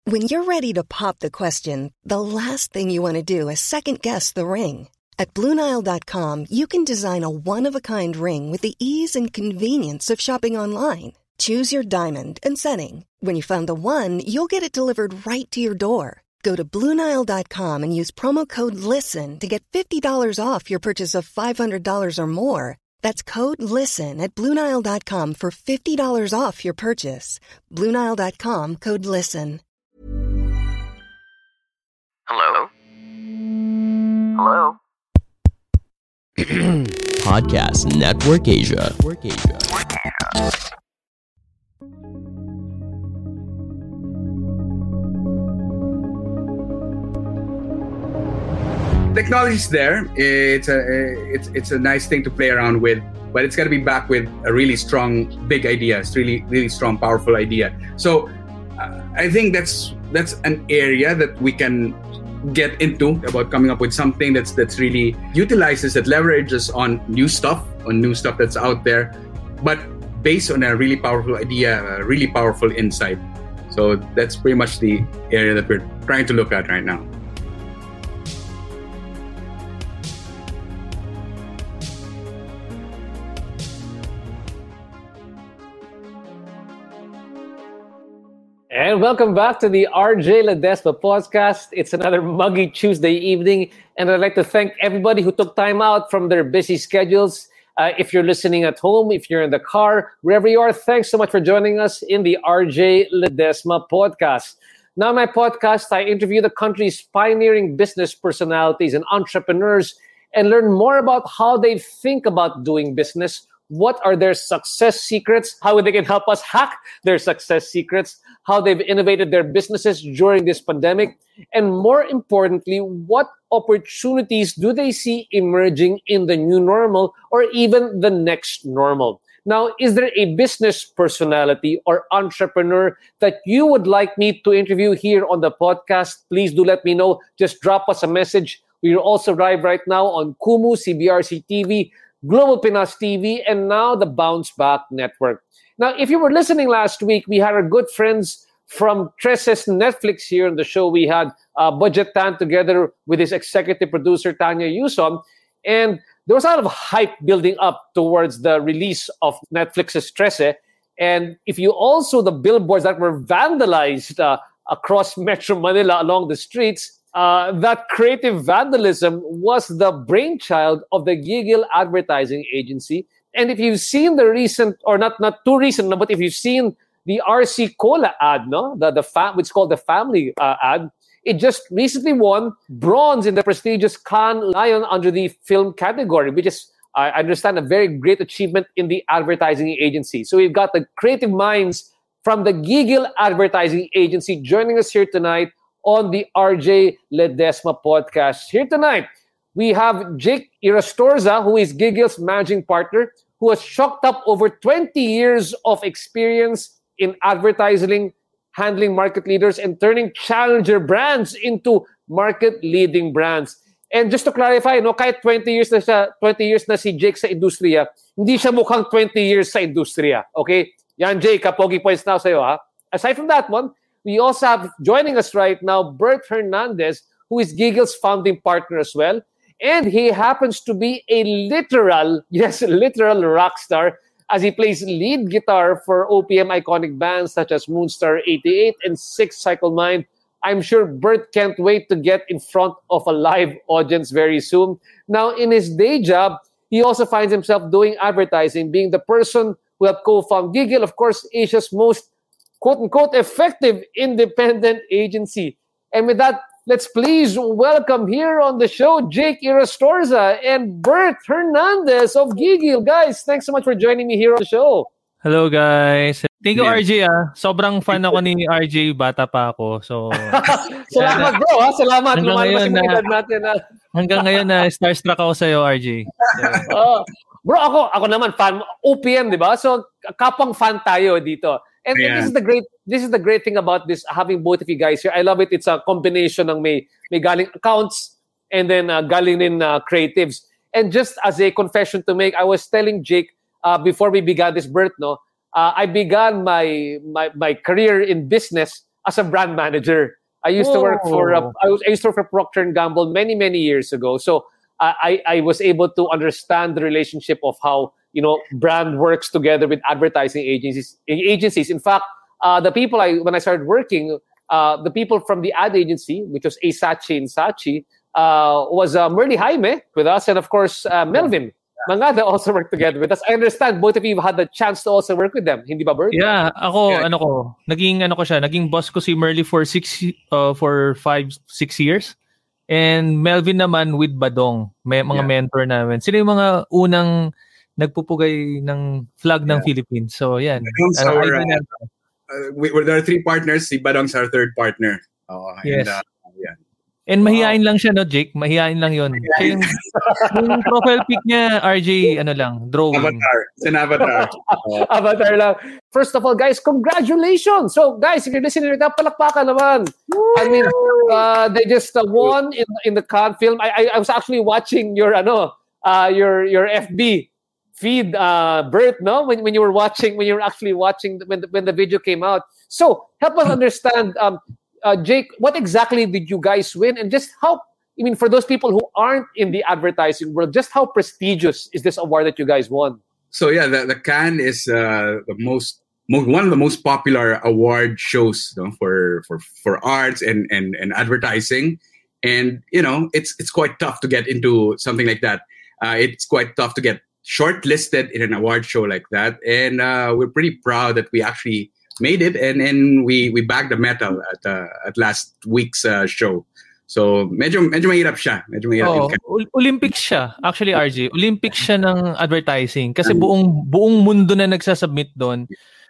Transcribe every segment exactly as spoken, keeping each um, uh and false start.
When you're ready to pop the question, the last thing you want to do is second-guess the ring. At Blue Nile dot com, you can design a one-of-a-kind ring with the ease and convenience of shopping online. Choose your diamond and setting. When you find the one, you'll get it delivered right to your door. Go to Blue Nile dot com and use promo code LISTEN to get fifty dollars off your purchase of five hundred dollars or more. That's code LISTEN at Blue Nile dot com for fifty dollars off your purchase. Blue Nile dot com, code LISTEN. Hello? Hello? Podcast Network Asia. Network Asia. Technology's there. It's a it's it's a nice thing to play around with, but it's got to be backed with a really strong, big idea. It's really really strong, powerful idea. So uh, I think that's that's an area that we can get into, about coming up with something that's that's really utilizes, that leverages on new stuff, on new stuff that's out there, but based on a really powerful idea, a really powerful insight. So that's pretty much the area that we're trying to look at right now. And welcome back to the R J Ledesma podcast. It's another muggy Tuesday evening, and I'd like to thank everybody who took time out from their busy schedules. Uh, if you're listening at home, if you're in the car, wherever you are, thanks so much for joining us in the R J Ledesma podcast. Now, my podcast, I interview the country's pioneering business personalities and entrepreneurs and learn more about how they think about doing business. What are their success secrets? How they can help us hack their success secrets? How they've innovated their businesses during this pandemic? And more importantly, what opportunities do they see emerging in the new normal or even the next normal? Now, is there a business personality or entrepreneur that you would like me to interview here on the podcast? Please do let me know. Just drop us a message. We are also live right now on Kumu, C B R C T V, Global Pinas T V, and now the Bounce Back Network. Now, if you were listening last week, we had our good friends from Trese's Netflix here on the show. We had uh, Budget Tan together with his executive producer, Tanya Yuson. And there was a lot of hype building up towards the release of Netflix's Trese. And if you also, the billboards that were vandalized uh, across Metro Manila along the streets, Uh, that creative vandalism was the brainchild of the Giggle Advertising Agency. And if you've seen the recent, or not not too recent, but if you've seen the R C Cola ad, no, the the fa- which is called the Family uh, ad, it just recently won bronze in the prestigious Cannes Lion under the film category, which is, I understand, a very great achievement in the advertising agency. So we've got the creative minds from the Giggle Advertising Agency joining us here tonight on the R J Ledesma podcast. Here tonight, we have Jake Irastorza, who is Giggle's managing partner, who has chalked up over twenty years of experience in advertising, handling market leaders, and turning challenger brands into market-leading brands. And just to clarify, no, kahit twenty years na siya, twenty years na si Jake sa industriya, hindi siya mukhang twenty years sa industriya. Okay? Yan, Jake, kapogi points now sa'yo, ha? Aside from that one, we also have joining us right now Bert Hernandez, who is Giggle's founding partner as well. And he happens to be a literal, yes, literal rock star, as he plays lead guitar for O P M iconic bands such as Moonstar eighty-eight and Six Cycle Mind. I'm sure Bert can't wait to get in front of a live audience very soon. Now, in his day job, he also finds himself doing advertising, being the person who helped co-found Giggle, of course, Asia's most quote-unquote effective independent agency. And with that, let's please welcome here on the show Jake Irastorza and Bert Hernandez of Giggle. Guys, thanks so much for joining me here on the show. Hello guys. Thank you, R J. Ah. Sobrang fan ako ni R J, bata pa ako. So Salamat bro, ha? Salamat. Hanggang ngayon na, natin, ha? hanggang ngayon na starstruck ako sa'yo, R J. So, oh, bro, ako ako naman fan O P M, di ba? So kapang fan tayo dito. And, and this is the great this is the great thing about this, having both of you guys here. I love it. It's a combination ng may may galing accounts and then uh, galing in uh, creatives. And just as a confession to make, I was telling Jake uh, before we began this, Bert, no, uh, I began my my my career in business as a brand manager. I used Whoa. to work for uh, I, was, I used to work for Procter and Gamble many many years ago. So uh, I I was able to understand the relationship of how you know brand works together with advertising agencies. Agencies. In fact, uh, the people I when I started working, uh, the people from the ad agency, which was Saatchi and Saatchi, uh, was uh, Merly Jaime with us, and of course uh, Melvin. Mangada also worked together with us. I understand both of you had the chance to also work with them. Hindi ba, Bert? Yeah, ako, yeah. ano ko, naging, ano ko siya, naging boss ko si Merly for six, uh, for five, six years. And Melvin naman with Badong, may mga yeah. mentor namin. Sila yung mga unang nagpupugay ng flag ng yeah. Philippines. So, yan. Ano, our, uh, uh, we, there are three partners. Si Badong's our third partner. Oh, yes. And, uh, yeah. And mahihain lang siya, no, Jake? Mahihain lang yun. Siya yung, yung profile pic niya, R J, ano lang, drawing. Avatar. It's an avatar. Oh. Avatar lang. First of all, guys, congratulations! So, guys, if you're listening right now, palakpakan naman. Woo! I mean, uh, they just uh, won in in the Cannes film. I, I I was actually watching your ano, uh, your your F B feed, uh, Bert, no? When when you were watching, when you were actually watching when the, when the video came out. So, help us understand. Um, Uh, Jake, what exactly did you guys win? And just how, I mean, for those people who aren't in the advertising world, just how prestigious is this award that you guys won? So yeah, the, the Cannes is uh, the most, most, one of the most popular award shows, you know, for, for, for arts and, and, and advertising. And, you know, it's, it's quite tough to get into something like that. Uh, it's quite tough to get shortlisted in an award show like that. And uh, we're pretty proud that we actually made it, and and we we bagged the medal at uh, at last week's uh, show. So medyo medyo mahirap siya. Medyo mahirap. Oh, Olympics siya. Actually, R J, Olympics siya ng advertising kasi buong buong mundo na nagsasubmit doon.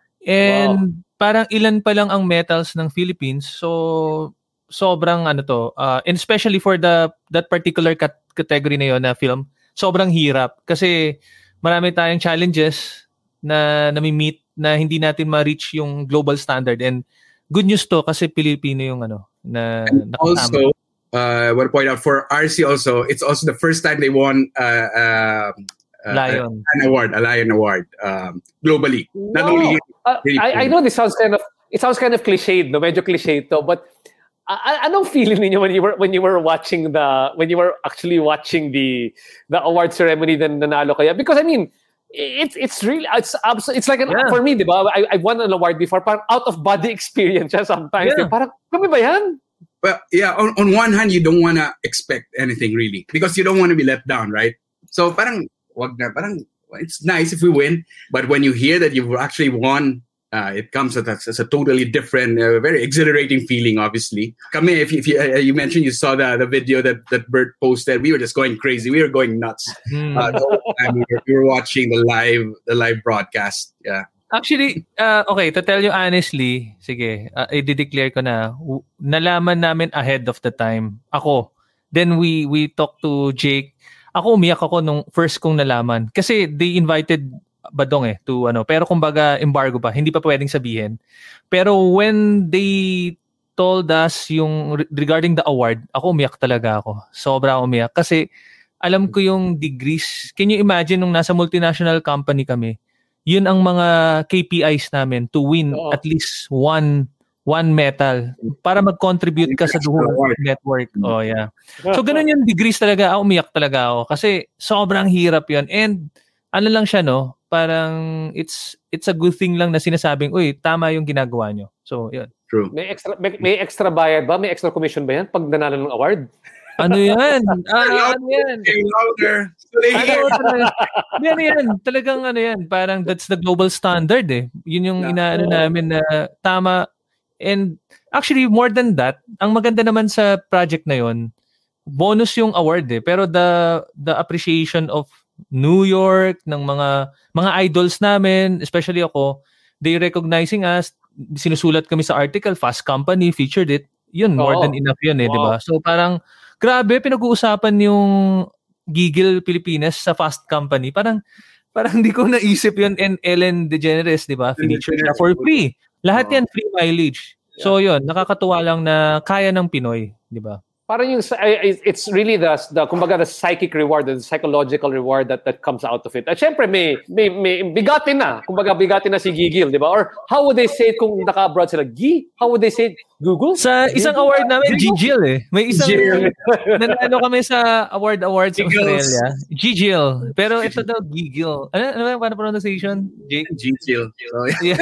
And wow. parang ilan pa lang ang medals ng Philippines. So sobrang ano to, uh, and especially for the that particular cat- category na yon na film, sobrang hirap kasi marami tayong challenges na nami-meet na hindi natin ma-reach yung global standard. And good news to kasi Pilipino yung ano na and also uh, I want to point out for R C also, it's also the first time they won uh, uh, uh, Lion. an award, a Lion Award um, globally. Wow. Not only uh, I, I know this sounds kind of it sounds kind of cliched, no, medyo cliched to, but uh, anong feeling niyo when you were when you were watching the when you were actually watching the the award ceremony then nanalo kaya? Because I mean, It's it's really it's absolutely it's like an, yeah. for me, diba? I I won an award before, parang out of body experience sometimes. Yeah. Parang kami ba yan? Well, yeah. On on one hand, you don't wanna expect anything really because you don't want to be let down, right? So parang wag na parang it's nice if we win, but when you hear that you've actually won, uh, it comes as a, as a totally different, uh, very exhilarating feeling. Obviously, Kami, if, if you, uh, you mentioned you saw the, the video that, that Bert posted, we were just going crazy. We were going nuts. Mm. Uh, the whole time we, were, we were watching the live the live broadcast. Yeah. Actually, uh, okay, to tell you honestly, sige, uh, i-declare ko na, w- nalaman namin ahead of the time. Ako, then we we talked to Jake. Ako umiyak ako nung first kong nalaman kasi they invited Badong eh to ano, pero kumbaga embargo pa, hindi pa pwedeng sabihin. Pero when they told us yung regarding the award, ako umiyak talaga ako. Sobra umiyak kasi alam ko yung degrees. Can you imagine nung nasa multinational company kami, yun ang mga K P Is namin to win oh. at least one one medal para mag-contribute ka sa duhong network. Oh yeah. So ganun yung degrees talaga. Ako umiyak talaga ako kasi sobrang hirap yun. And ano lang siya, no? Parang it's it's a good thing lang na sinasabing, uy, tama yung ginagawa nyo. So, yun. True. May extra may, may extra bayad ba? May extra commission ba yan pag nanalo ng award? Ano yan? Ah, ano yan? Louder. Ano yan yan? Talagang ano yan? Parang that's the global standard eh. Yun yung inaano namin na tama. And actually, more than that, ang maganda naman sa project na yun, bonus yung award eh. Pero the the appreciation of New York, ng mga mga idols namin, especially ako, they recognizing us, sinusulat kami sa article, Fast Company featured it. Yun, more oh. than enough yun eh, wow. di ba? So parang, grabe, pinag-uusapan yung Gigil Pilipinas sa Fast Company. Parang, parang hindi ko naisip yun. And Ellen DeGeneres, di ba? Featured siya for free. Lahat yan free mileage. So yun, nakakatuwa lang na kaya ng Pinoy, di ba? Parang yung, it's really the, the kumbaga, the psychic reward, the psychological reward that, that comes out of it. At syempre, may, may, may bigatin na. Kumbaga, bigatin na si Gigil, di ba? Or how would they say it kung naka-abroad sila? G? How would they say it? Google? Sa isang Google? Award namin, Gigil eh. May isang, nanalo kami sa award awards sa Australia. Gigil. Pero ito daw, Gigil. Ano, ano ba yung pronunciation? Gigil. Yeah.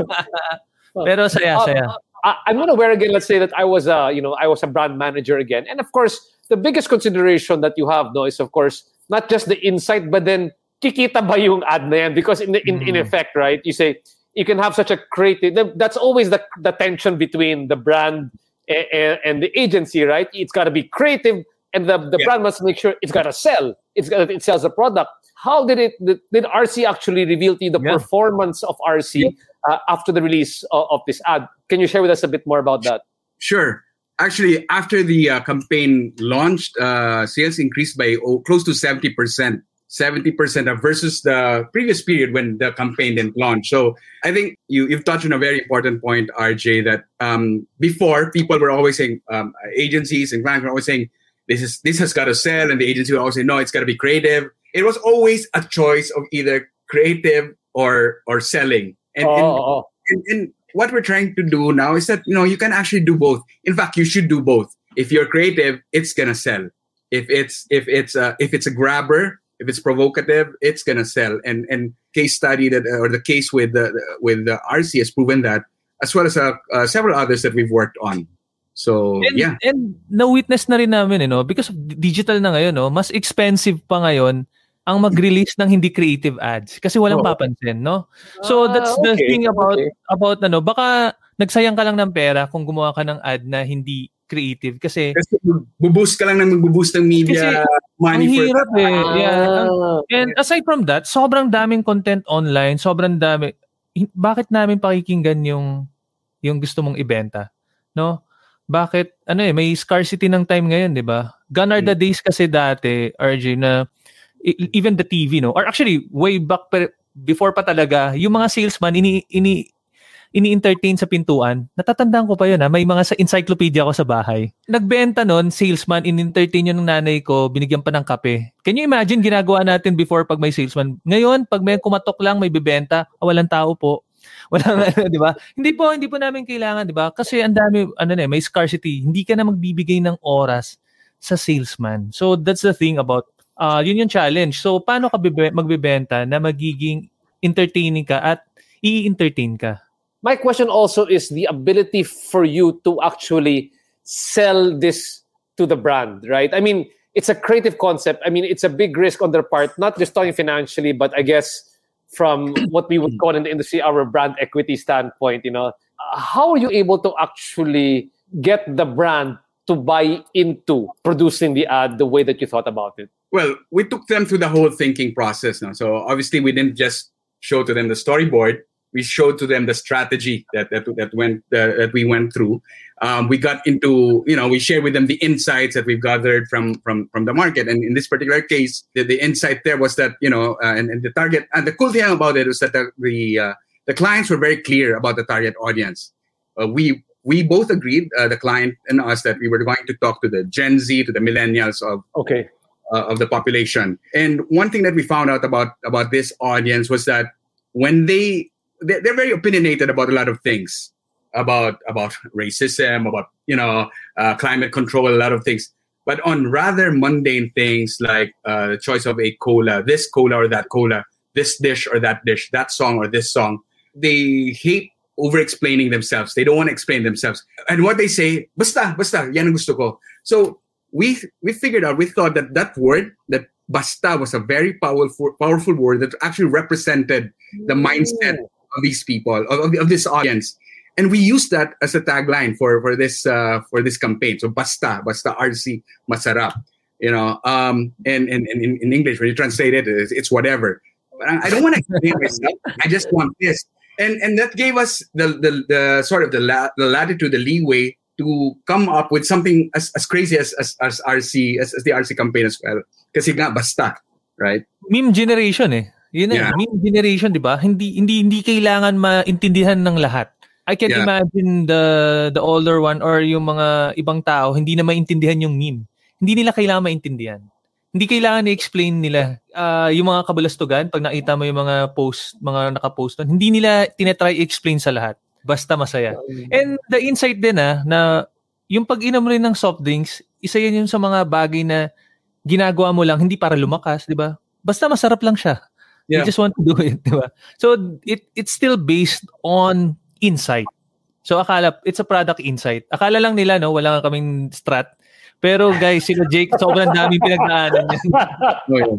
Pero saya, saya. I'm not aware again, let's say that I was a, you know, I was a brand manager again. And of course, the biggest consideration that you have, no, is of course, not just the insight, but then, kikita ba yung ad na yan? Because in, in, mm. in effect, right, you say, you can have such a creative, that's always the, the tension between the brand and, and the agency, right? It's got to be creative, and the, the yeah. brand must make sure it's got to sell. It's got it sells the product. How did it, did R C actually reveal to you the yeah. performance of R C yeah. uh, after the release of, of this ad? Can you share with us a bit more about that? Sure. Actually, after the uh, campaign launched, uh, sales increased by oh, close to seventy percent. seventy percent versus the previous period when the campaign didn't launch. So I think you, you've touched on a very important point, R J, that um, before people were always saying, um, agencies and clients were always saying, this is this has got to sell. And the agency would always say, no, it's got to be creative. It was always a choice of either creative or or selling. And, oh, and, oh. and, and what we're trying to do now is that, you know, you can actually do both. In fact, you should do both. If you're creative, it's gonna sell. If it's if it's a, if it's a grabber, if it's provocative, it's gonna sell. And and case study that or the case with the with the R C has proven that, as well as uh, uh, several others that we've worked on. So and, yeah. And na-witness na rin namin, you know, because of digital na ngayon, no, mas expensive pa ngayon ang mag-release ng hindi creative ads kasi walang oh. papansin, no? So that's the okay. thing about okay. about ano, baka nagsayang ka lang ng pera kung gumawa ka ng ad na hindi creative kasi kasi buboost ka lang ng magbuboost ng media money ang for hirap that. eh. Yeah. And aside from that, sobrang daming content online, sobrang dami. Bakit namin pakikinggan yung yung gusto mong ibenta, no? Bakit ano eh, may scarcity ng time ngayon, 'di ba? Gone are the days kasi dati, R J, na even the T V, no? Or actually, way back pa, before pa talaga, yung mga salesman, ini, ini, ini-entertain sa pintuan. Natatandaan ko pa yun, ha? May mga sa encyclopedia ko sa bahay. Nagbenta nun, salesman, in-entertain yun ng nanay ko, binigyan pa ng kape. Can you imagine, ginagawa natin before pag may salesman? Ngayon, pag may kumatok lang, may bibenta, oh, walang tao po. Walang, di ba? Hindi po, hindi po namin kailangan, di ba? Kasi ang dami, ano na, may scarcity. Hindi ka na magbibigay ng oras sa salesman. So, that's the thing about Uh, yun yung challenge. So, paano ka bibe- magbibenta na magiging entertaining ka at i-entertain ka? My question also is the ability for you to actually sell this to the brand, right? I mean, it's a creative concept. I mean, it's a big risk on their part, not just talking financially, but I guess from what we would call in the industry, our brand equity standpoint, you know. Uh, how are you able to actually get the brand to buy into producing the ad the way that you thought about it? Well, we took them through the whole thinking process now. So obviously we didn't just show to them the storyboard. We showed to them the strategy that that, that went uh, that we went through. Um, we got into, you know, we shared with them the insights that we've gathered from from from the market. And in this particular case, the, the insight there was that, you know, uh, and, and the target, and the cool thing about it was that the the, uh, the clients were very clear about the target audience. Uh, we we both agreed, uh, the client and us, that we were going to talk to the Gen Z, to the millennials of okay. Uh, of the population. And one thing that we found out about about this audience was that when they they're, they're very opinionated about a lot of things, about about racism, about, you know, uh, climate control, a lot of things. But on rather mundane things like uh, the choice of a cola, this cola or that cola, this dish or that dish, that song or this song, they hate over-explaining themselves. They don't want to explain themselves. And what they say, basta, basta, yan ang gusto ko. So we we figured out, we thought that that word, that basta, was a very powerful powerful word that actually represented the mindset of these people, of, of this audience. And we used that as a tagline for for this uh, for this campaign. So basta, basta R C, masarap. You know, um, and, and, and in, in English, when you translate it, it's, it's whatever. But I, I don't want to explain myself. I just want this. And and that gave us the the, the sort of the, la, the latitude, the leeway to come up with something as, as crazy as as, as R C, as, as the R C campaign as well. Kasi nga, basta, right? Meme generation eh. Yun yeah. eh, meme generation, di ba? Hindi hindi hindi kailangan maintindihan ng lahat. I can Yeah. imagine the the older one or yung mga ibang tao hindi na maintindihan yung meme. Hindi nila kailangan maintindihan. Hindi kailangan i-explain nila. Uh, yung mga kabulastugan, pag nakita mo yung mga post, mga nakapost doon, hindi nila tinatry i-explain sa lahat. Basta masaya. And the insight din ah, na yung pag-inom rin ng soft drinks, isa yan yung sa mga bagay na ginagawa mo lang, hindi para lumakas, di ba? Basta masarap lang siya. Yeah. You just want to do it, di ba? So, it it's still based on insight. So, akala, it's a product insight. Akala lang nila, no, wala kaming strat. Pero guys, sila Jake, sobrang daming pinagdaanan niya. Oh, yeah.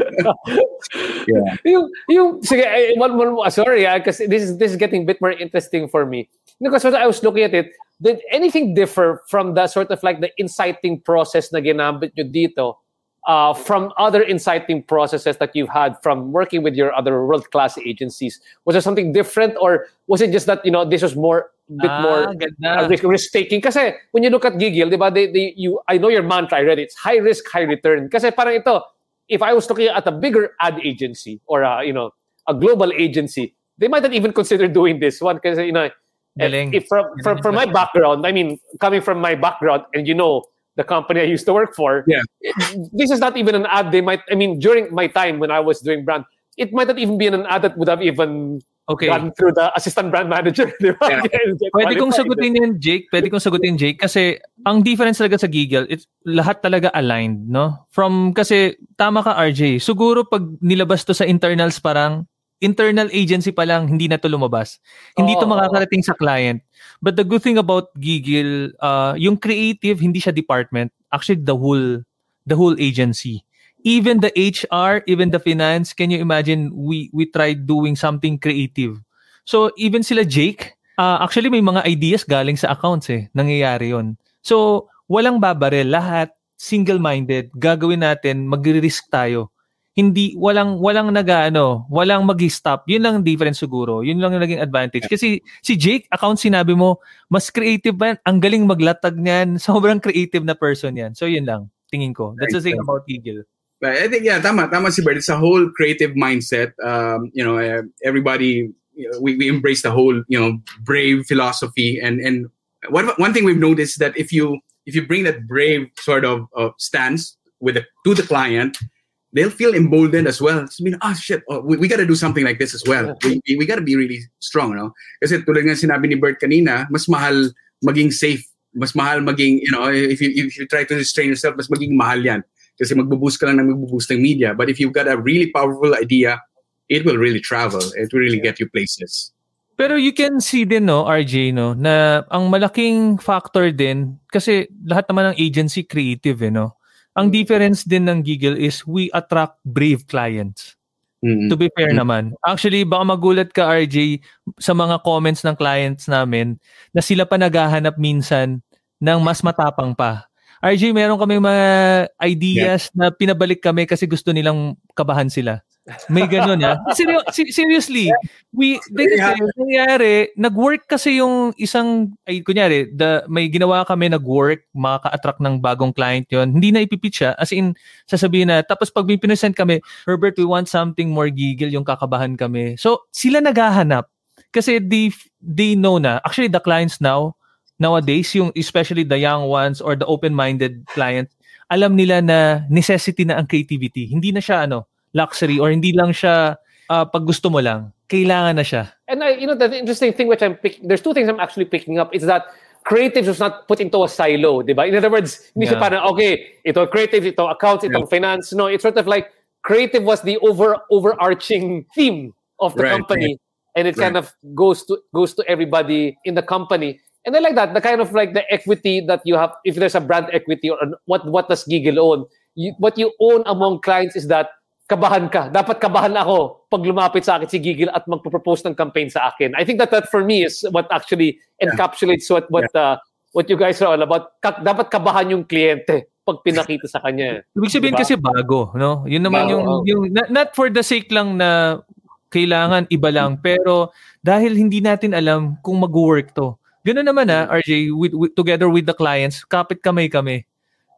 yeah. yung, yung, sige, eh, one, one, sorry, because this is, this is getting a bit more interesting for me. Because when I was looking at it, did anything differ from the sort of like the inciting process na ginamit nyo dito uh, from other inciting processes that you've had from working with your other world-class agencies? Was there something different, or was it just that, you know, this was more bit ah, more uh, risk, risk taking? Kasi when you look at Gigil, di ba, they, they, you, I know your mantra, I read it, it's high risk, high return. Kasi parang ito, if I was looking at a bigger ad agency or a, you know, a global agency, they might not even consider doing this one. Kasi, you know, if, if from, from, from my background, I mean, coming from my background, and you know, the company I used to work for, yeah. this is not even an ad they might, I mean, during my time when I was doing brand, it might not even be an ad that would have even okay. gone through the assistant brand manager. Di ba? Yeah. Pwede kong sagutin yun, Jake. Pwede kong sagutin, Jake. Kasi ang difference talaga sa Gigil, it's lahat talaga aligned, no? From, kasi tama ka, R J. Siguro pag nilabas to sa internals, parang internal agency pa lang, hindi na to lumabas. Hindi oh, to makakarating sa client. But the good thing about Gigil, uh, yung creative, hindi siya department. Actually, the whole, the whole agency. Even the H R, even the finance, can you imagine, we we tried doing something creative. So, even sila Jake, uh, actually may mga ideas galing sa accounts eh. Nangyayari yun. So, walang babarel. Lahat, single-minded. Gagawin natin, magre-risk tayo. Hindi, walang, walang nag-ano, walang mag-stop. Yun lang difference siguro. Yun lang yung naging advantage. Kasi si Jake, account sinabi mo, mas creative ba yan? Ang galing maglatag niyan. Sobrang creative na person yan. So, yun lang. Tingin ko. That's the thing about Gigil. But I think, yeah, tama, tama si Bert. It's a whole creative mindset. Um, you know, uh, everybody, you know, we, we embrace the whole, you know, brave philosophy. And and one one thing we've noticed that if you if you bring that brave sort of uh, stance with the, to the client, they'll feel emboldened as well. I mean, oh shit, oh, we, we got to do something like this as well. We we, we got to be really strong, no? Kasi tulad nga sinabi ni Bert kanina, mas mahal maging safe, mas mahal maging, you know, if you if you try to restrain yourself, mas maging mahal yan. Kasi magbuboost ka lang ng magbuboost ng media. But if you've got a really powerful idea, it will really travel. It will really get you places. Pero you can see din, no, R J, no, na ang malaking factor din, kasi lahat naman ng agency creative, eh, no? Ang difference din ng Gigil is we attract brave clients. Mm-hmm. To be fair mm-hmm. naman. Actually, baka magulat ka, R J, sa mga comments ng clients namin na sila pa naghahanap minsan ng mas matapang pa. R J, meron kami mga ideas yeah. na pinabalik kami kasi gusto nilang kabahan sila. May ganun, ha? Serio- seriously, we, kasi, nangyari, nag-work kasi yung isang, ay, kunyari, the, may ginawa kami, nag-work, makaka-attract ng bagong client yon. Hindi na ipipitch siya. As in, sasabihin na, tapos pag may pinesent kami, Herbert, we want something more Gigil, yung kakabahan kami. So, sila naghahanap. Kasi they, they know na, actually, the clients now, nowadays, yung especially the young ones or the open-minded clients, alam nila na necessity na ang creativity. Hindi na siya ano, luxury or hindi lang siya uh, pag gusto mo lang. Kailangan na siya. And I, you know, the interesting thing which I'm picking, there's two things I'm actually picking up is that creative was not put into a silo, di ba? In other words, hindi yeah. siya parang, okay, ito creative, ito accounts, ito yeah. finance. No, it's sort of like creative was the over overarching theme of the right, company. Right. And it right. kind of goes to goes to everybody in the company. And I like that, the kind of like the equity that you have, if there's a brand equity or what what does Gigil own, you, what you own among clients is that kabahan ka. Dapat kabahan ako pag lumapit sa akin si Gigil at magpo-propose ng campaign sa akin. I think that that for me is what actually encapsulates what what uh, what you guys are all about. Ka- dapat kabahan yung kliyente pag pinakita sa kanya. Ibig sabihin diba? Kasi bago, no? Yun naman bago, yung, oh. yung not, not for the sake lang na kailangan iba lang, pero dahil hindi natin alam kung mag-work to. Ganoon naman ah, R J, with, with, together with the clients, kapit kamay kami.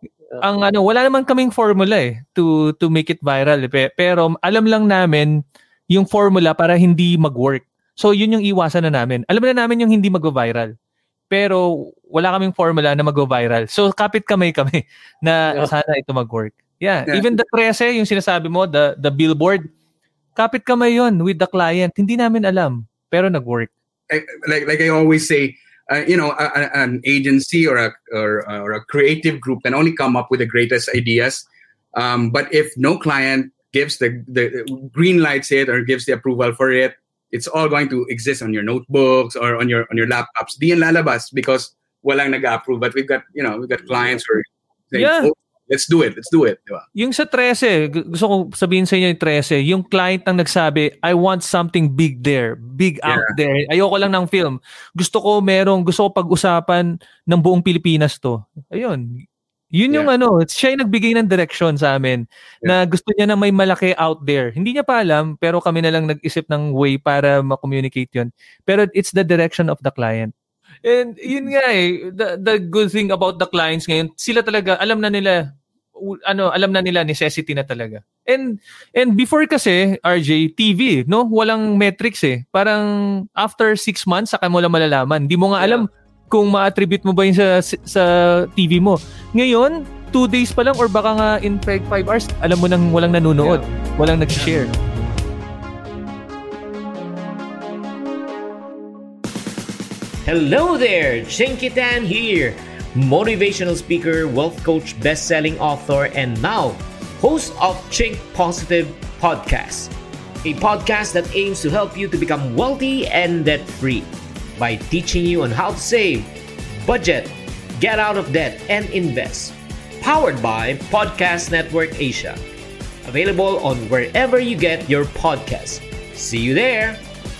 Ang ano, wala naman kaming formula eh to to make it viral. Eh. Pero alam lang namin yung formula para hindi mag-work. So yun yung iwasan na namin. Alam na namin yung hindi mag-viral. Pero wala kaming formula na mag-viral. So kapit kamay kami na yeah. sana ito mag-work. Yeah. yeah. Even the thirteen, yung sinasabi mo, the the billboard, kapit kamay yun with the client. Hindi namin alam. Pero nag-work. Like like I always say, uh, you know, a, a, an agency or a or, or a creative group can only come up with the greatest ideas. Um, but if no client gives the, the green lights it or gives the approval for it, it's all going to exist on your notebooks or on your on your laptops. Di yan lalabas because walang nag-approve. But we've got, you know, we've got clients who are saying, yeah. oh, let's do it, let's do it. Diba? Yung sa thirteen, gusto ko sabihin sa inyo yung thirteen, yung client ang nagsabi, I want something big there, big out yeah. there. Ayoko lang ng film. Gusto ko merong, gusto ko pag-usapan ng buong Pilipinas to. Ayun. Yun yung yeah. ano, siya yung nagbigay ng direction sa amin yeah. na gusto niya na may malaki out there. Hindi niya pa alam, pero kami na lang nag-isip ng way para ma-communicate yun. Pero it's the direction of the client. And yun nga eh, the, the good thing about the clients ngayon, sila talaga, alam na nila, ano, alam na nila, necessity na talaga. And and before kasi, R J, T V, no? Walang metrics eh. Parang after six months, saka mo lang malalaman. Hindi mo nga alam yeah. kung ma-attribute mo ba yun sa, sa T V mo. Ngayon, two days pa lang or baka nga in five, five hours, alam mo nang walang nanonood, yeah. walang nag-share. Hello there, Chinky Tan here, motivational speaker, wealth coach, best-selling author, and now host of Chink Positive Podcast, a podcast that aims to help you to become wealthy and debt-free by teaching you on how to save, budget, get out of debt, and invest. Powered by Podcast Network Asia. Available on wherever you get your podcasts. See you there!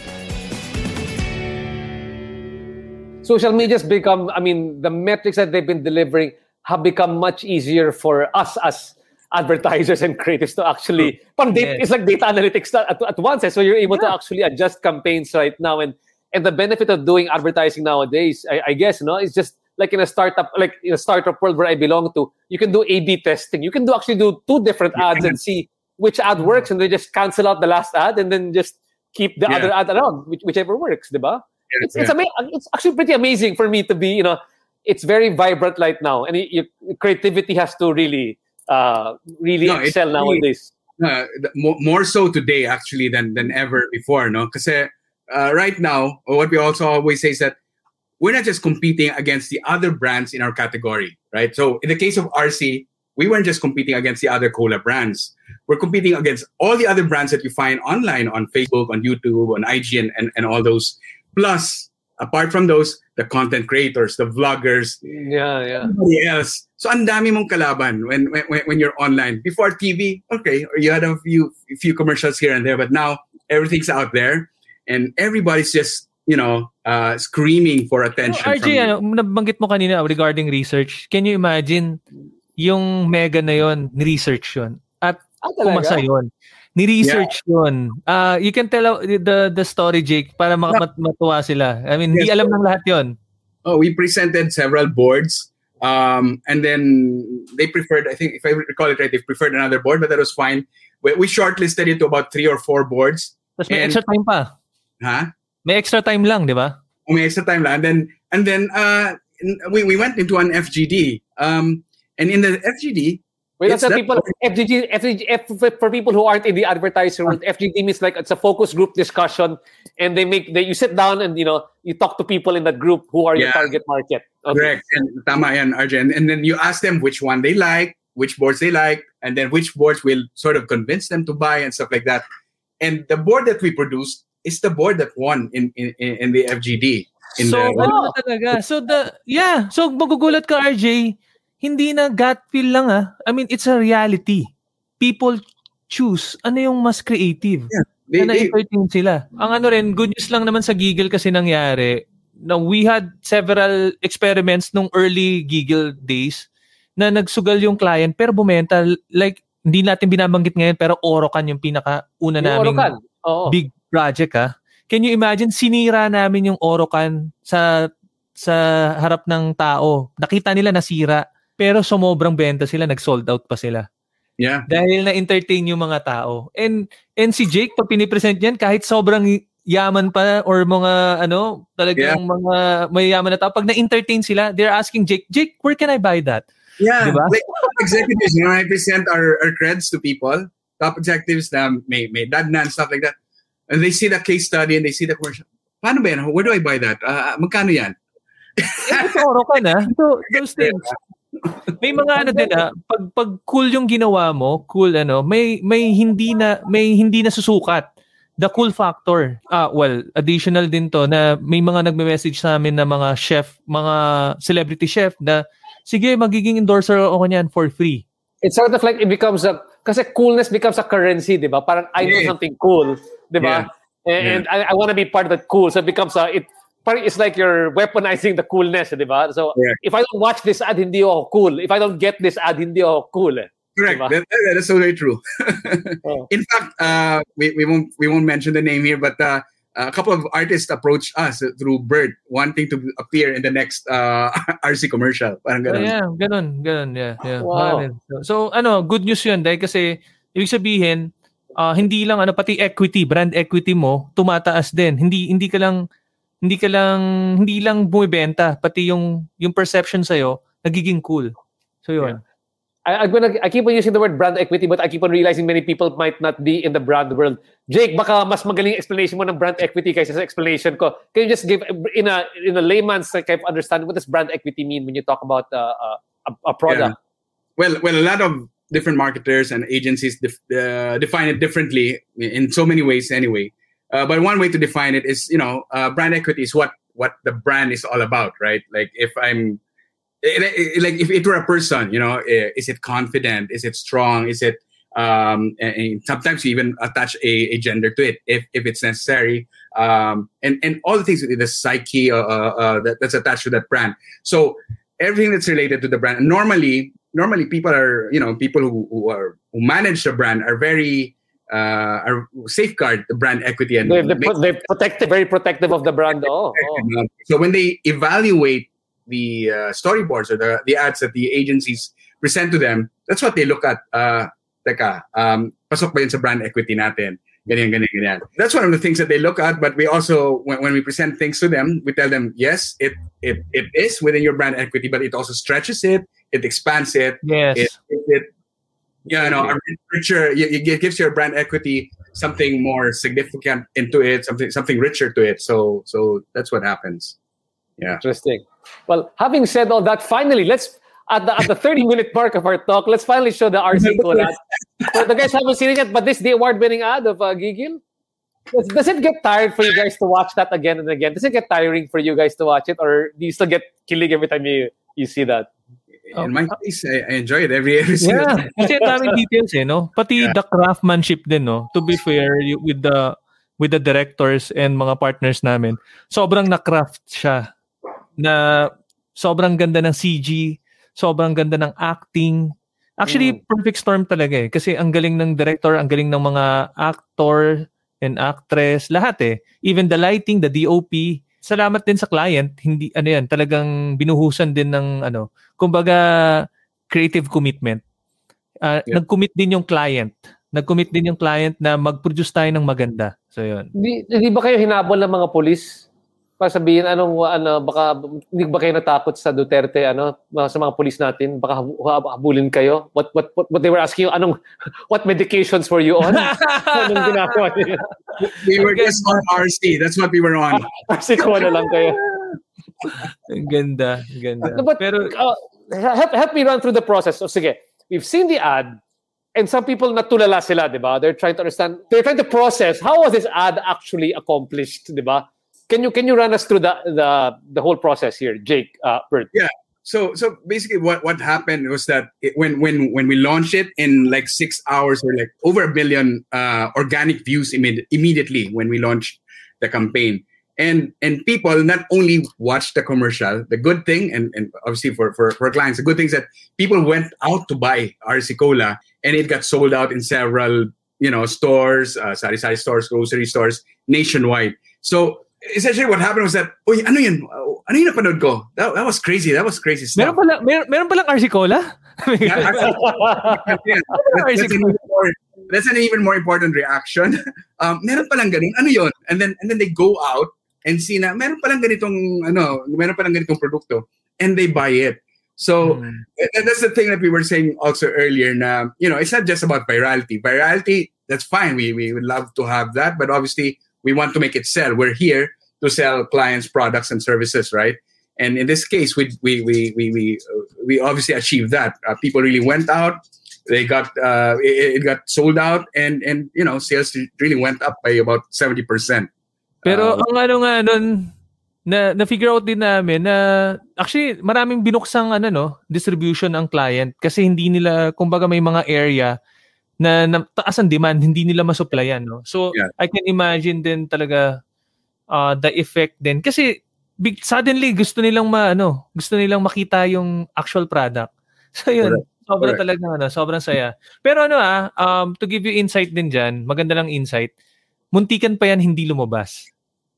Social media's become, I mean, the metrics that they've been delivering have become much easier for us as advertisers and creatives to actually, mm. data, it's like data analytics at, at once. Eh? So you're able yeah. to actually adjust campaigns right now. And and the benefit of doing advertising nowadays, I, I guess, you know, it's just like in a startup, like in a startup world where I belong to, you can do A B testing. You can do actually do two different ads and see which ad works, and then just cancel out the last ad and then just keep the yeah. other ad around, which, whichever works, diba? Yeah, it's, yeah. it's, ama- it's actually pretty amazing for me to be, you know, it's very vibrant right now. And it, it, creativity has to really, uh, really no, excel really, nowadays. Uh, more, more so today, actually, than, than ever before, no? Because uh, right now, what we also always say is that we're not just competing against the other brands in our category, right? So in the case of R C, we weren't just competing against the other cola brands. We're competing against all the other brands that you find online, on Facebook, on YouTube, on I G, and, and, and all those. Plus, apart from those, the content creators, the vloggers, yeah, yeah, everybody else. So, ang dami mong kalaban when, when when you're online. Before T V, okay, or you had a few a few commercials here and there, but now everything's out there, and everybody's just, you know, uh, screaming for attention. Oh, R J, ano, nabanggit mo kanina regarding research. Can you imagine yung mega na yon, ni-research yun at ah, pumasa yun? Ni-research yeah. yun. Uh, you can tell the the story, Jake, para mat- mat- matuwa sila. I mean, hindi yes, alam ng lahat yun. Oh, we presented several boards, um, and then they preferred, I think, if I recall it right, they preferred another board, but that was fine. We, we shortlisted it to about three or four boards. Tapos may and, extra time pa. Huh? May extra time lang, di ba? Oh, may extra time lang. And then, and then uh, we, we went into an F G D. Um, and in the F G D, Wait, that's that people, F G D, F G D, F, for people who aren't in the advertising world, F G D means like it's a focus group discussion, and they make, they, you sit down and, you know, you talk to people in that group who are yeah. your target market. Okay. Correct. And tama yan, Arjun. And, and then you ask them which one they like, which boards they like, and then which boards will sort of convince them to buy and stuff like that. And the board that we produced is the board that won in in, in the F G D. In so, the, ano na talaga? So, the, yeah. So, magugulat ka, R J, hindi na gut feel lang ah. I mean, it's a reality. People choose ano yung mas creative. Yeah, they, na na-entertain sila. Ang ano rin, good news lang naman sa Giggle kasi nangyari. Now, we had several experiments nung early Giggle days na nagsugal yung client pero bumenta. Like, hindi natin binabanggit ngayon pero Orocan yung pinaka-una naming big project ah. Can you imagine, sinira namin yung Orocan sa sa harap ng tao. Nakita nila nasira. Pero sumobrang benta sila, nag-sold out pa sila. Yeah. Dahil na-entertain yung mga tao. And and si Jake, pag pinipresent yan, kahit sobrang yaman pa or mga ano, talagang yeah. mga mayayaman na tao. Pag na-entertain sila, they're asking Jake, Jake, where can I buy that? Yeah, diba? Like executives, you know, I present our, our creds to people, top executives na may, may dadna and stuff like that. And they see the case study and they see the commercial. Paano ba yan? Where do I buy that? Uh, magkano yan? Ito, ka na. So, those things. May mga ano din ah, pag pag cool yung ginawa mo, cool ano, may may hindi na may hindi na susukat. The cool factor. Ah, well, additional din to na may mga nagme-message sa amin na mga chef, mga celebrity chef na sige, magiging endorser ako niyan for free. It's sort of like it becomes a kasi coolness becomes a currency, 'di ba? Parang I know yeah. something cool, 'di ba? Yeah. And yeah. I, I want to be part of that cool. So it becomes a it it's like you're weaponizing the coolness, di ba? So, yeah. if I don't watch this ad, hindi ako cool. If I don't get this ad, hindi ako cool. Eh. Correct. That, that is so very true. oh. In fact, uh, we, we won't we won't mention the name here, but uh, a couple of artists approached us through Bird, wanting to appear in the next uh, R C commercial. Parang ganun. Oh, yeah, ganun, ganun, yeah, yeah. Wow. So, so, ano, good news yun dahil kasi ibig sabihin, uh, hindi lang ano pati equity, brand equity mo tumataas din. Hindi hindi ka lang hindi ka lang hindi lang bumibenta, pati yung yung perception sa'yo nagiging cool. So yun. Yeah. I, I'm gonna, I keep on using the word brand equity, but I keep on realizing many people might not be in the brand world. Jake, baka mas magaling explanation mo ng brand equity kaysa sa explanation ko. Can you just give in a in a layman's kind of understanding what does brand equity mean when you talk about uh, a, a product? Yeah. Well, well, a lot of different marketers and agencies def, uh, define it differently in so many ways. Anyway. Uh, but one way to define it is, you know, uh, brand equity is what, what the brand is all about, right? Like if I'm, it, it, like if it were a person, you know, is it confident? Is it strong? Is it, um, and, and sometimes you even attach a, a gender to it if, if it's necessary. Um, and, and all the things, the psyche uh, uh, that, that's attached to that brand. So everything that's related to the brand. Normally, normally people are, you know, people who, who are, who manage the brand are very, Uh, are safeguard the brand equity and they, they, they're protective, very protective of the brand. Oh, oh. So when they evaluate the uh, storyboards or the, the ads that the agencies present to them, that's what they look at. Uh, teka, um, pasok ba yun sa brand equity natin? Ganyan, ganyan, ganyan. That's one of the things that they look at. But we also, when, when we present things to them, we tell them, yes, it it it is within your brand equity, but it also stretches it, it expands it. Yes. It, it, it Yeah, no, a richer. It gives your brand equity something more significant into it, something something richer to it. So, so that's what happens. Yeah, interesting. Well, having said all that, finally, let's at the at the thirty minute mark of our talk, let's finally show the R C Cola ad. So the guys haven't seen it yet, but this is the award-winning ad of uh, Gigil. Does, does it get tired for you guys to watch that again and again? Does it get tiring for you guys to watch it, or do you still get killing every time you you see that? In my case, I, I enjoy it every every single yeah. time. Kasi daming details eh, no? Pati yeah. the craftsmanship din, no? To be fair, you, with the with the directors and mga partners namin, sobrang na-craft siya. Na sobrang ganda ng C G, sobrang ganda ng acting. Actually, mm. perfect storm talaga eh. Kasi ang galing ng director, ang galing ng mga actor and actress, lahat eh. Even the lighting, the D O P. Salamat din sa client, hindi ano yan, talagang binuhusan din ng ano, kumbaga creative commitment. Uh, yeah. Nag-commit din yung client. Nag-commit din yung client na mag-produce tayo ng maganda. So yun. Di, di ba kayo hinabol ng mga pulis? Para sabihin anong ano baka hindi ba kayo natakot sa Duterte ano sa mga pulis natin baka habulin kayo? What what what, what they were asking you anong what medications were you on? Anong ginagawa niyo? We were just on R C. That's what we were on. R C ko na lang kayo. Ganda, ganda. No, but, Pero uh, help help me run through the process. So sige, we've seen the ad and some people natulala sila, 'di ba? They're trying to understand. They're trying to process how was this ad actually accomplished, 'di ba? Can you can you run us through the the, the whole process here, Jake? Uh, Bert? Yeah. So so basically, what, what happened was that it, when when when we launched it in like six hours, or like over a billion uh, organic views imme- immediately when we launched the campaign, and and people not only watched the commercial. The good thing, and, and obviously for, for for clients, the good thing is that people went out to buy R C Cola, and it got sold out in several you know stores, uh, sari-sari stores, grocery stores nationwide. So essentially, what happened was that, uy, ano yun? Ano yung napanood ko? That, that was crazy. That was crazy stuff. Meron pala, mer- meron palang R C Cola? Yeah, R C Cola. that's an even more important reaction. um, meron palang ganun. Ano yun? And then and then they go out and see na meron palang ganitong ano, meron palang ganitong produkto, and they buy it. So mm. and that's the thing that we were saying also earlier. Na you know, it's not just about virality. Virality, that's fine. We we would love to have that, but obviously we want to make it sell. We're here to sell clients products and services, right? And in this case, we we we we we, uh, we obviously achieved that. Uh, people really went out. They got uh, it, it got sold out, and and you know, sales really went up by about seventy percent. Pero uh, ang ano nga nun, na na-figure out din namin na actually maraming binuksang ano no, distribution ang client kasi hindi nila, kumbaga may mga area na, na taas ang demand, hindi nila masupplyan, no. So yeah. I can imagine din talaga uh, the effect din kasi big, suddenly gusto nilang ma ano, gusto nilang makita yung actual product. So yun. Correct. Sobrang Correct. talaga, ano, sobrang saya. Pero ano ah, um, to give you insight din dyan, maganda lang insight, muntikan pa yan hindi lumabas.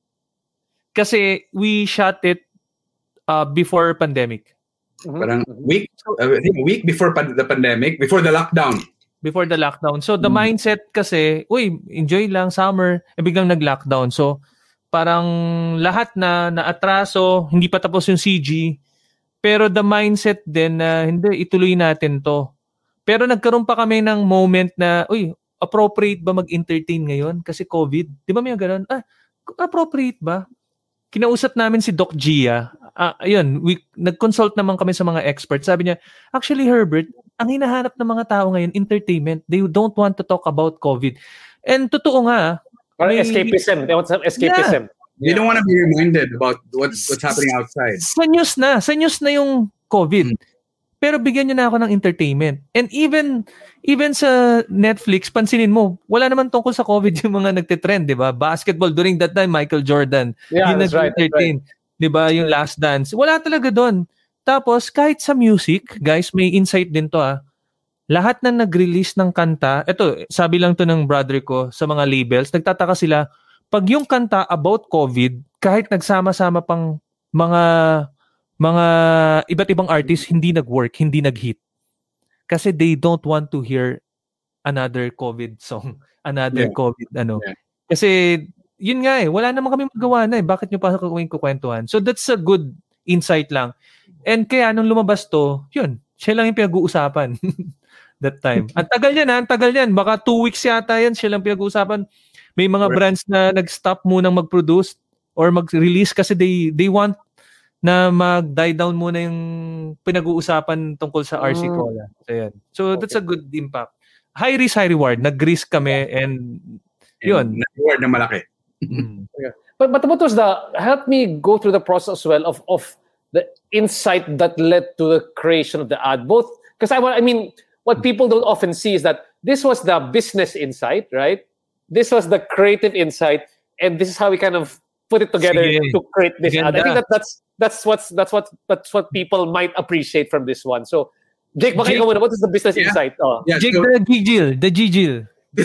Kasi we shot it uh, before pandemic. Parang week, uh, week before pa- the pandemic, before the lockdown. Before the lockdown. So the hmm. mindset kasi, uy, enjoy lang, summer, eh biglang nag-lockdown. So parang lahat na na-atraso, hindi pa tapos yung C G, pero the mindset din na hindi, ituloy natin to. Pero nagkaroon pa kami ng moment na, uy, appropriate ba mag-entertain ngayon? Kasi COVID. Di ba may gano'n? Ah, appropriate ba? Kinausap namin si Doc Gia. Ah, ayun, we, nag-consult naman kami sa mga experts. Sabi niya, actually, Herbert, ang hinahanap ng mga tao ngayon, entertainment. They don't want to talk about COVID. And totoo nga. Or may, escapism. They want some escapism. Yeah. They don't want to be reminded about what's what's happening outside. Sa news na. Sa news na yung COVID. Pero bigyan nyo na ako ng entertainment. And even even sa Netflix, pansinin mo, wala naman tungkol sa COVID yung mga nagtitrend, di ba? Basketball, during that time, Michael Jordan. Yeah, yung that's right. That's right. Di ba? Yung Last Dance. Wala talaga doon. Tapos, kahit sa music, guys, may insight din to ah. Lahat na nag-release ng kanta, eto, sabi lang to ng brother ko sa mga labels, nagtataka sila, pag yung kanta about COVID, kahit nagsama-sama pang mga mga iba't ibang artists, hindi nag-work, hindi nag-hit. Kasi they don't want to hear another COVID song, another yeah. COVID ano. Yeah. Kasi yun nga eh, wala naman kami magawa na eh. Bakit nyo pa kawing kukwentuhan? So that's a good insight lang. And kaya nung lumabas to, yun, siya lang yung pinag-uusapan that time. Ang tagal yan ha, ang tagal yan. Baka two weeks yata yan, siya lang pinag-uusapan. May mga right. brands na nag-stop munang mag-produce or mag-release kasi they they want na mag-die down muna yung pinag-uusapan tungkol sa R C Cola. So, yan. So that's okay. a good impact. High risk, high reward. Nag-risk kami and, and yun. Nag-reward na malaki. yeah. But but what was the, help me go through the process as well of, of the insight that led to the creation of the ad. Both, because I, I mean, what people don't often see is that this was the business insight, right? This was the creative insight, and this is how we kind of put it together Sige. to create this ad. I think that that's that's what's that's what that's what people might appreciate from this one. So, Jake, baka ikaw muna, what is the business yeah. insight? Oh. Yeah, Jake, so, the Gigil, the Gigil. The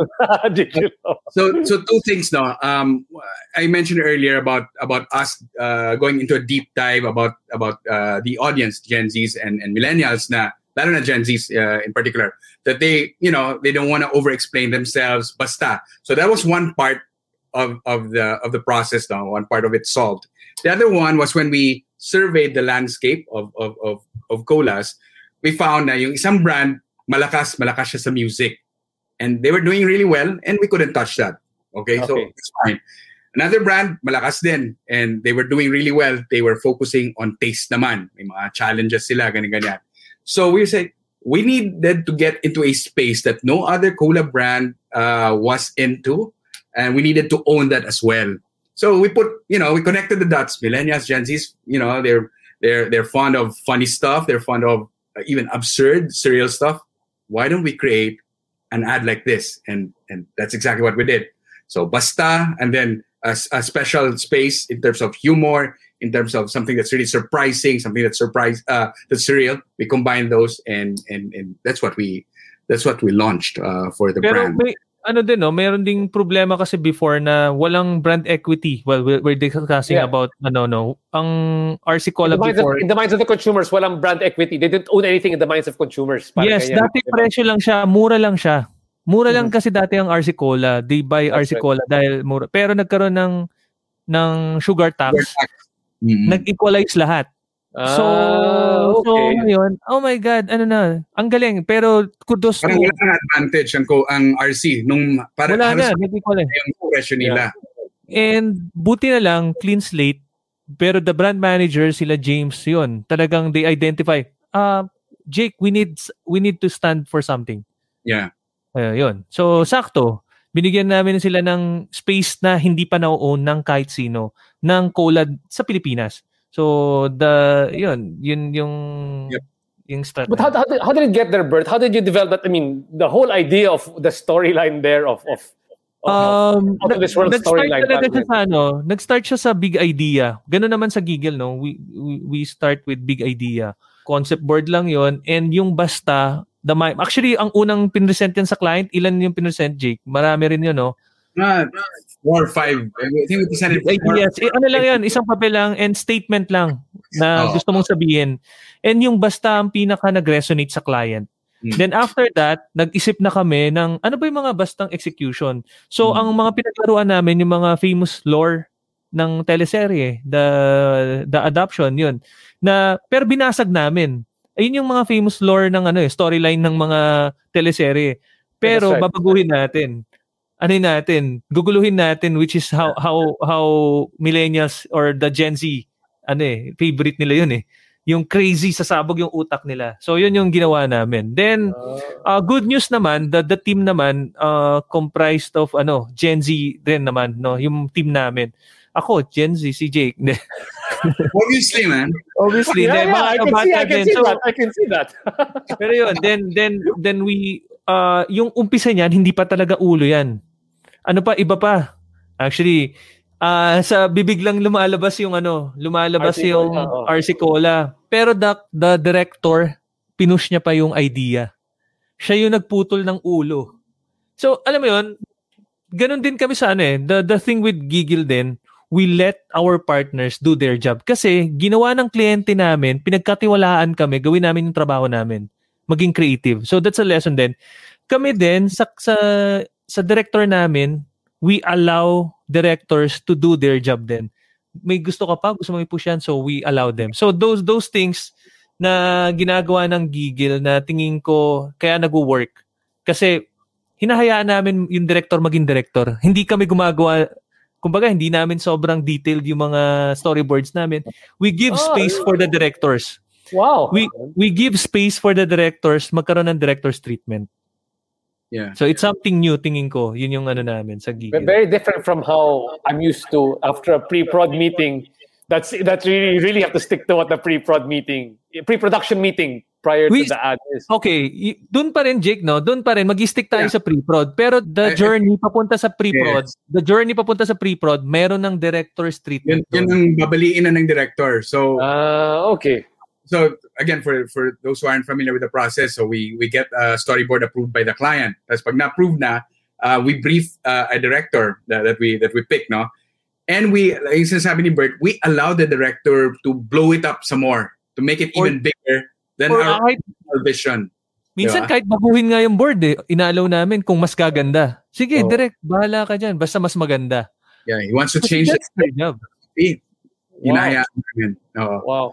Gigil. so, so two things now. Um, I mentioned earlier about about us uh, going into a deep dive about about uh, the audience, Gen Zs and, and millennials. Na lalo na Gen Zs uh, in particular, that they, you know, they don't want to over-explain themselves, basta. So that was one part of, of the of the process now, one part of it solved. The other one was when we surveyed the landscape of of of, of colas, we found na yung isang brand, malakas, malakas siya sa music. And they were doing really well, and we couldn't touch that. Okay, okay. So it's fine. Another brand, malakas din, and they were doing really well. They were focusing on taste naman. May mga challenges sila, ganyan-ganyan. So we said, we needed to get into a space that no other cola brand uh, was into, and we needed to own that as well. So we put, you know, we connected the dots. Millennials, Gen Zs, you know, they're they're they're fond of funny stuff. They're fond of uh, even absurd, surreal stuff. Why don't we create an ad like this? And and that's exactly what we did. So basta, and then a, a special space in terms of humor, in terms of something that's really surprising, something that's surprise, uh, that's surreal. We combine those, and and and that's what we that's what we launched uh, for the Pero brand. May, ano din, no? Meron ding problema kasi before na walang brand equity. Well, we're, we're discussing yeah. about ano no, ang R C Cola in before. Of, in the minds of the consumers, walang brand equity. They didn't own anything in the minds of consumers. Yes, kaya, dati diba? Presyo lang siya, mura lang siya. Mura lang kasi dati ang R C Cola. They buy That's R C right. Cola dahil mura. Pero nagkaroon ng ng sugar tax. Sugar tax. Mm-hmm. Nag-equalize lahat. So, Ah, so okay. ngayon, oh my God, ano na, ang galing. Pero kudos to. Parang wala nang advantage ang, ko- ang R C. Nung, para, Wala na, halos nag-equalize. yung presyo nila. And buti na lang, clean slate. Pero the brand manager, sila James, yun. Talagang they identify, uh, Jake, we need we need to stand for something. Yeah. Uh, yun. So, sakto. Binigyan namin sila ng space na hindi pa na-own ng kahit sino ng cola sa Pilipinas. So, the, yun, yun yung, Yep. yung strat. But how, how, did, how did it get there, Bert? How did you develop that? I mean, the whole idea of the storyline there of, of, of Um, out of this world nag-start storyline. talaga siya sa ano, nag-start siya sa big idea. Ganun naman sa Giggle, no? We, we we start with big idea. Concept board lang yon, and yung basta, the mime. Actually, ang unang pinresent yan sa client, ilan yung pinresent, Jake? Marami rin yun, no? Ah, four or five. I think we decided Big ideas. Eh, ano lang yan, isang papel lang and statement lang na Oh. gusto mong sabihin. And yung basta ang pinaka nag-resonate sa client. Hmm. Then after that, nag-isip na kami ng ano ba yung mga bastang execution. So Hmm. ang mga pinaglaruan namin, yung mga famous lore ng teleserye, the the adoption, yun. Na, pero binasag namin. Ayun yung mga famous lore ng ano eh, storyline ng mga teleserye. Pero That's right. babaguhin natin. Ano yun natin? Guguluhin natin, which is how how how millennials or the Gen Z, ano eh, favorite nila yun eh. Yung crazy, sasabog yung utak nila. So yun yung ginawa namin. Then uh, good news naman, the the team naman uh, comprised of ano, Gen Z din naman, no, yung team namin. Ako, Gen Z, si Jake. Obviously, man. Obviously, Yeah, then, yeah, mga I can kabata see, I can din. see So, that. I can see that. pero yun, then then then we uh, yung umpisa niyan, hindi pa talaga ulo yan. Ano pa, iba pa. Actually, uh, sa bibig lang lumalabas yung ano, lumalabas R C yung Cola, oh. R C Cola. Pero the, the director, pinush niya pa yung idea. Siya yung nagputol ng ulo. So, alam mo yun, ganun din kami sa ano eh. The, the thing with Giggle din, we let our partners do their job. Kasi ginawa ng kliyente namin, pinagkatiwalaan kami, gawin namin yung trabaho namin. Maging creative. So that's a lesson din. Kami din, sa, sa, sa director namin, we allow directors to do their job din. May gusto ka pa, gusto mo i-push yan, so we allow them. So those those things na ginagawa ng Giggle na tingin ko kaya nag-work. Kasi hinahayaan namin yung director maging director. Hindi kami gumagawa, kumbaga hindi namin sobrang detailed yung mga storyboards namin. We give Oh, space for the directors. Wow. We we give space for the directors magkaroon ng director's treatment. Yeah. So it's something new, tingin ko. Yun yung ano namin sa Giggle. Very different from how I'm used to after a pre-prod meeting. That's that's really you really have to stick to what the pre-prod meeting, pre-production meeting prior We- to the ad is. Okay, y- doon pa rin, Jake, no? Doon pa rin, mag-stick tayo Yeah. sa pre-prod. Pero the I- I- journey papunta sa pre-prod, Yes. the journey papunta sa pre-prod, meron ng director's Yun, treatment. yun doon. ang babaliin na ng director. So, Ah, okay. so again, for for those who aren't familiar with the process, so we we get a storyboard approved by the client. Tapos pag na-approved na, uh, we brief uh, a director that, that we that we pick, no? And we, like yung sinasabi ni Bert, we allow the director to blow it up some more, to make it Or- even bigger than or our kahit, original vision. minsan Diba? kahit baguhin nga yung board, eh, inaalaw namin kung mas gaganda. Sige, Oh. direct, bahala ka dyan. Basta mas maganda. Yeah, he wants to Kasi change it. that's their job. Hinahayaan namin. Oo. Wow.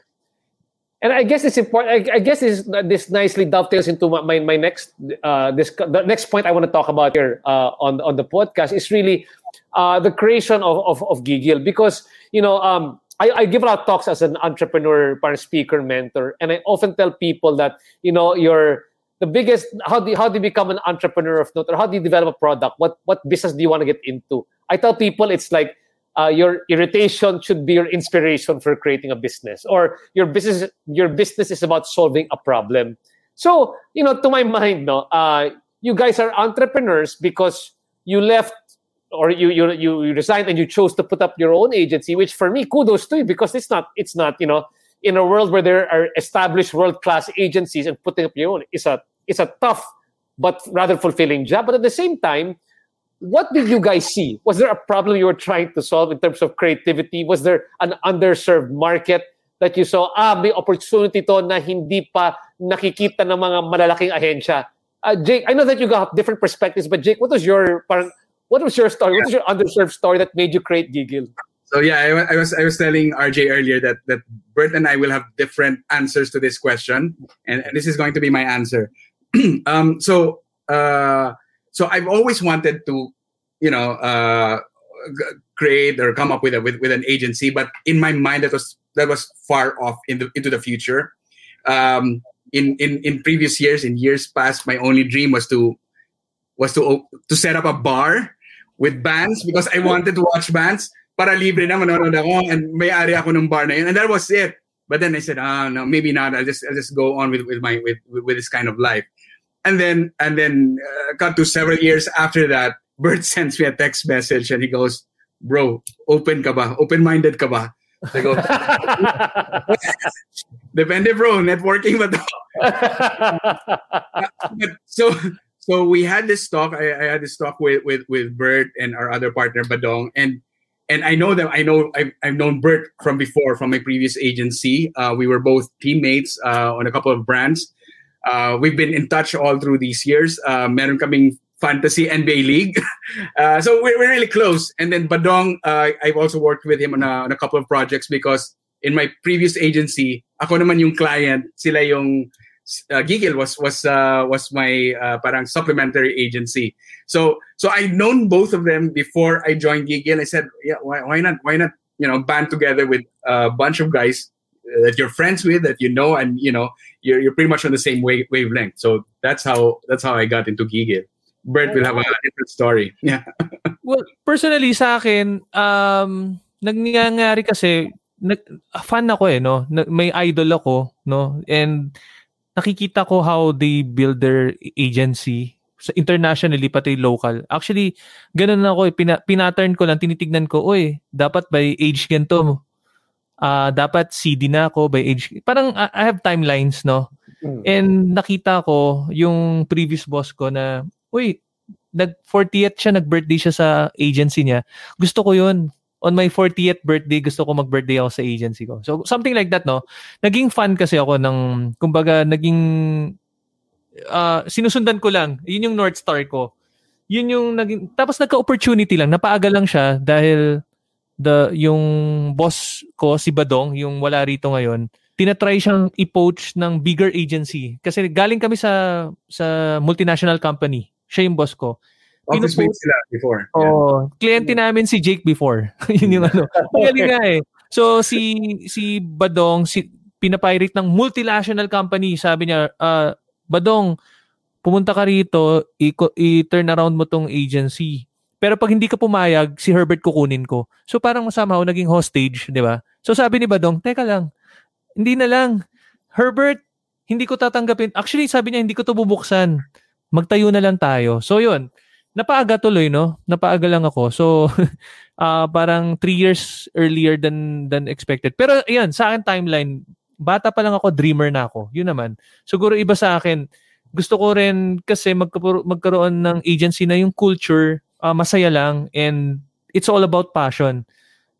And I guess it's important. I, I guess this this nicely dovetails into my my, my next uh, this the next point I want to talk about here uh, on on the podcast is really uh, the creation of, of of Giggle, because you know um, I, I give a lot of talks as an entrepreneur, parang speaker, mentor, and I often tell people that you know you're the biggest. How do you, how do you become an entrepreneur of note, or how do you develop a product? What what business do you want to get into? I tell people it's like. Uh, your irritation should be your inspiration for creating a business, or your business your business is about solving a problem. So, you know, to my mind, no, uh, you guys are entrepreneurs because you left or you you you resigned and you chose to put up your own agency, which for me, kudos to you, because it's not it's not you know in a world where there are established world class agencies, and putting up your own is a it's a tough but rather fulfilling job. But at the same time, what did you guys see? Was there a problem you were trying to solve in terms of creativity? Was there an underserved market that you saw, ah, may opportunity to na hindi pa nakikita ng mga malalaking ahensya? uh, Jake, I know that you got different perspectives, but Jake, what was your parang, what was your story? What was your underserved story that made you create Gigil? So yeah, I, wa- I was I was telling R J earlier that that Bert and I will have different answers to this question, and, and this is going to be my answer. um, so uh, so I've always wanted to, you know, uh, g- create or come up with a with, with an agency, but in my mind that was that was far off in the, into the future. Um, in, in in previous years, in years past, my only dream was to was to to set up a bar with bands because I wanted to watch bands. Para libre na manonood ako and may-ari ako ng bar na yun, and that was it. But then I said, ah, no, maybe not. I'll just I'll just go on with, with my with, with this kind of life. And then and then uh, cut to several years after that, Bert sends me a text message and he goes, "Bro, open ka ba? Open-minded ka ba?" I go, "Depende, bro. Networking ba to?" But so so we had this talk. I, I had this talk with, with with Bert and our other partner Badong, and and I know them. I know I've, I've known Bert from before, from my previous agency. Uh, we were both teammates uh, on a couple of brands. Uh, we've been in touch all through these years. Uh, meron kaming fantasy N B A league, uh, so we're, we're really close. And then Badong, uh, I've also worked with him on a, on a couple of projects because in my previous agency, ako naman yung client, sila yung uh, Gigil was was uh, was my uh, parang supplementary agency. So so I've known both of them before I joined Gigil. I said, yeah, why why not why not you know band together with a bunch of guys that you're friends with, that you know, and you know you're you're pretty much on the same wave, wavelength. So that's how that's how I got into Gigil. Bert will have a different story. Yeah. Well, personally sa akin, um, nangyayari kasi, nag, fan ako eh, no? May idol ako, no? And nakikita ko how they build their agency sa internationally pati local. Actually, ganun ako eh, Pina, pinattern ko lang, tinitignan ko, oy, dapat by age ganito. Uh, dapat C D na ako by age. Parang uh, I have timelines, no? Mm. And nakita ko yung previous boss ko na, uy, nag-fortieth siya, nag-birthday siya sa agency niya. Gusto ko yun. On my fortieth birthday, gusto ko mag-birthday ako sa agency ko. So, something like that, no? Naging fan kasi ako ng, kumbaga, naging, uh, sinusundan ko lang. Yun yung North Star ko. Yun yung naging, tapos nagka-opportunity lang. Napaaga lang siya dahil the, yung boss ko, si Badong, yung wala rito ngayon, tinatry siyang i-poach ng bigger agency. Kasi galing kami sa sa multinational company. Siya yung boss ko. Office mates sila before. Oh, yeah. Kliyente namin si Jake before. Yun yung ano. Magaling nga eh. So si si Badong, si pinapirate ng multinational company, sabi niya, uh, Badong, pumunta ka rito, i- i-turn around mo tong agency. Pero pag hindi ka pumayag, si Herbert kukunin ko. So parang somehow naging hostage, di ba? So sabi ni Badong, teka lang, hindi na lang. Herbert, hindi ko tatanggapin. Actually, sabi niya, hindi ko to bubuksan. Magtayo na lang tayo. So yun, napaaga tuloy, no? Napaaga lang ako. So, uh, parang three years earlier than than expected. Pero ayun, sa akin timeline, bata pa lang ako, dreamer na ako. Yun naman. Siguro iba sa akin, gusto ko rin kasi magka- magkaroon ng agency na yung culture, uh, masaya lang, and it's all about passion.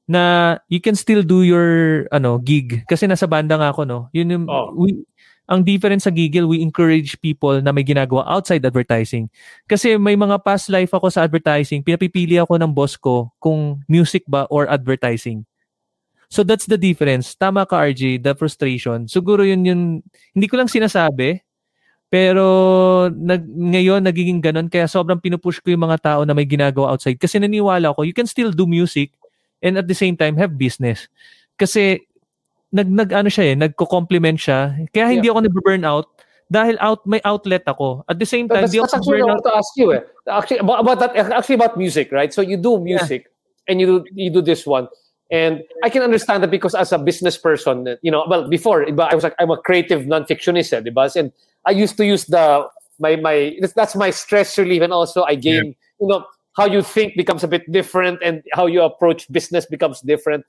Na you can still do your ano gig. Kasi nasa banda nga ako, no? Yun yung, oh. we, ang difference sa Gigil, we encourage people na may ginagawa outside advertising. Kasi may mga past life ako sa advertising, pinapipili ako ng boss ko kung music ba or advertising. So that's the difference. Tama ka, R J, the frustration. Siguro yun yun, hindi ko lang sinasabi, pero nag, ngayon nagiging ganun, kaya sobrang pinupush ko yung mga tao na may ginagawa outside. Kasi naniwala ko, you can still do music and at the same time have business. Kasi nag nag ano siya eh, nagko-complement siya. Kaya hindi yeah. ako nag-burn out dahil out may outlet ako. At the same time, that's, that's actually what I want to ask you eh. Actually about, about that actually about music, right? So you do music yeah. and you do you do this one. And I can understand that because as a business person, you know, well before I was like I'm a creative non-fictionist, eh, diba? And I used to use the my my that's my stress relief, and also I gain, yeah. you know, how you think becomes a bit different and how you approach business becomes different.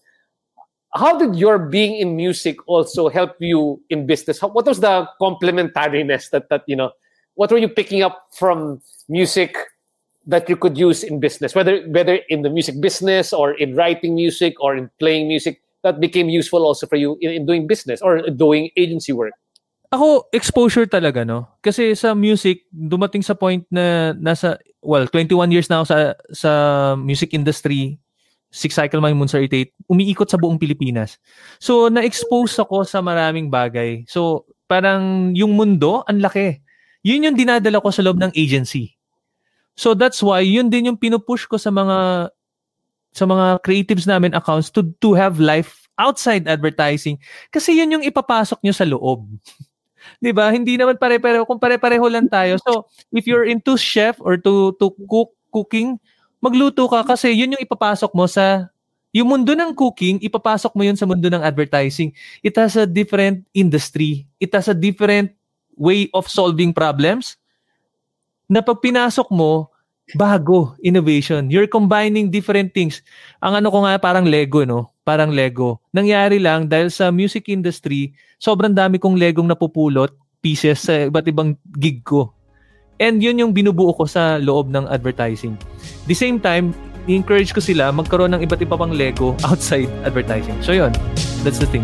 How did your being in music also help you in business? How, what was the complementariness that, that, you know, what were you picking up from music that you could use in business, whether whether in the music business or in writing music or in playing music, that became useful also for you in, in doing business or doing agency work? Ako, exposure talaga, no? Kasi sa music, dumating sa point na nasa, well, twenty-one years na ako sa, sa music industry, Six Cycle My Moons Are Eight, umiikot sa buong Pilipinas. So, na-expose ako sa maraming bagay. So, parang yung mundo, ang laki. Yun yung dinadala ko sa loob ng agency. So, that's why, yun din yung pinupush ko sa mga sa mga creatives namin accounts to to have life outside advertising. Kasi yun yung ipapasok nyo sa loob. Diba? Hindi naman pare-pareho. Kung pare-pareho lang tayo. So, if you're into chef or to to cook cooking, magluto ka kasi yun yung ipapasok mo sa yung mundo ng cooking, ipapasok mo yun sa mundo ng advertising. It has a different industry. It has a different way of solving problems na pag pinasok mo, bago, innovation. You're combining different things. Ang ano ko nga, parang Lego, no? Parang Lego. Nangyari lang dahil sa music industry, sobrang dami kong Legong napupulot, pieces sa iba't ibang gig ko. And yun yung binubuo ko sa loob ng advertising. The same time, i-encourage ko sila magkaroon ng iba't iba pang Lego outside advertising. So yun, that's the thing.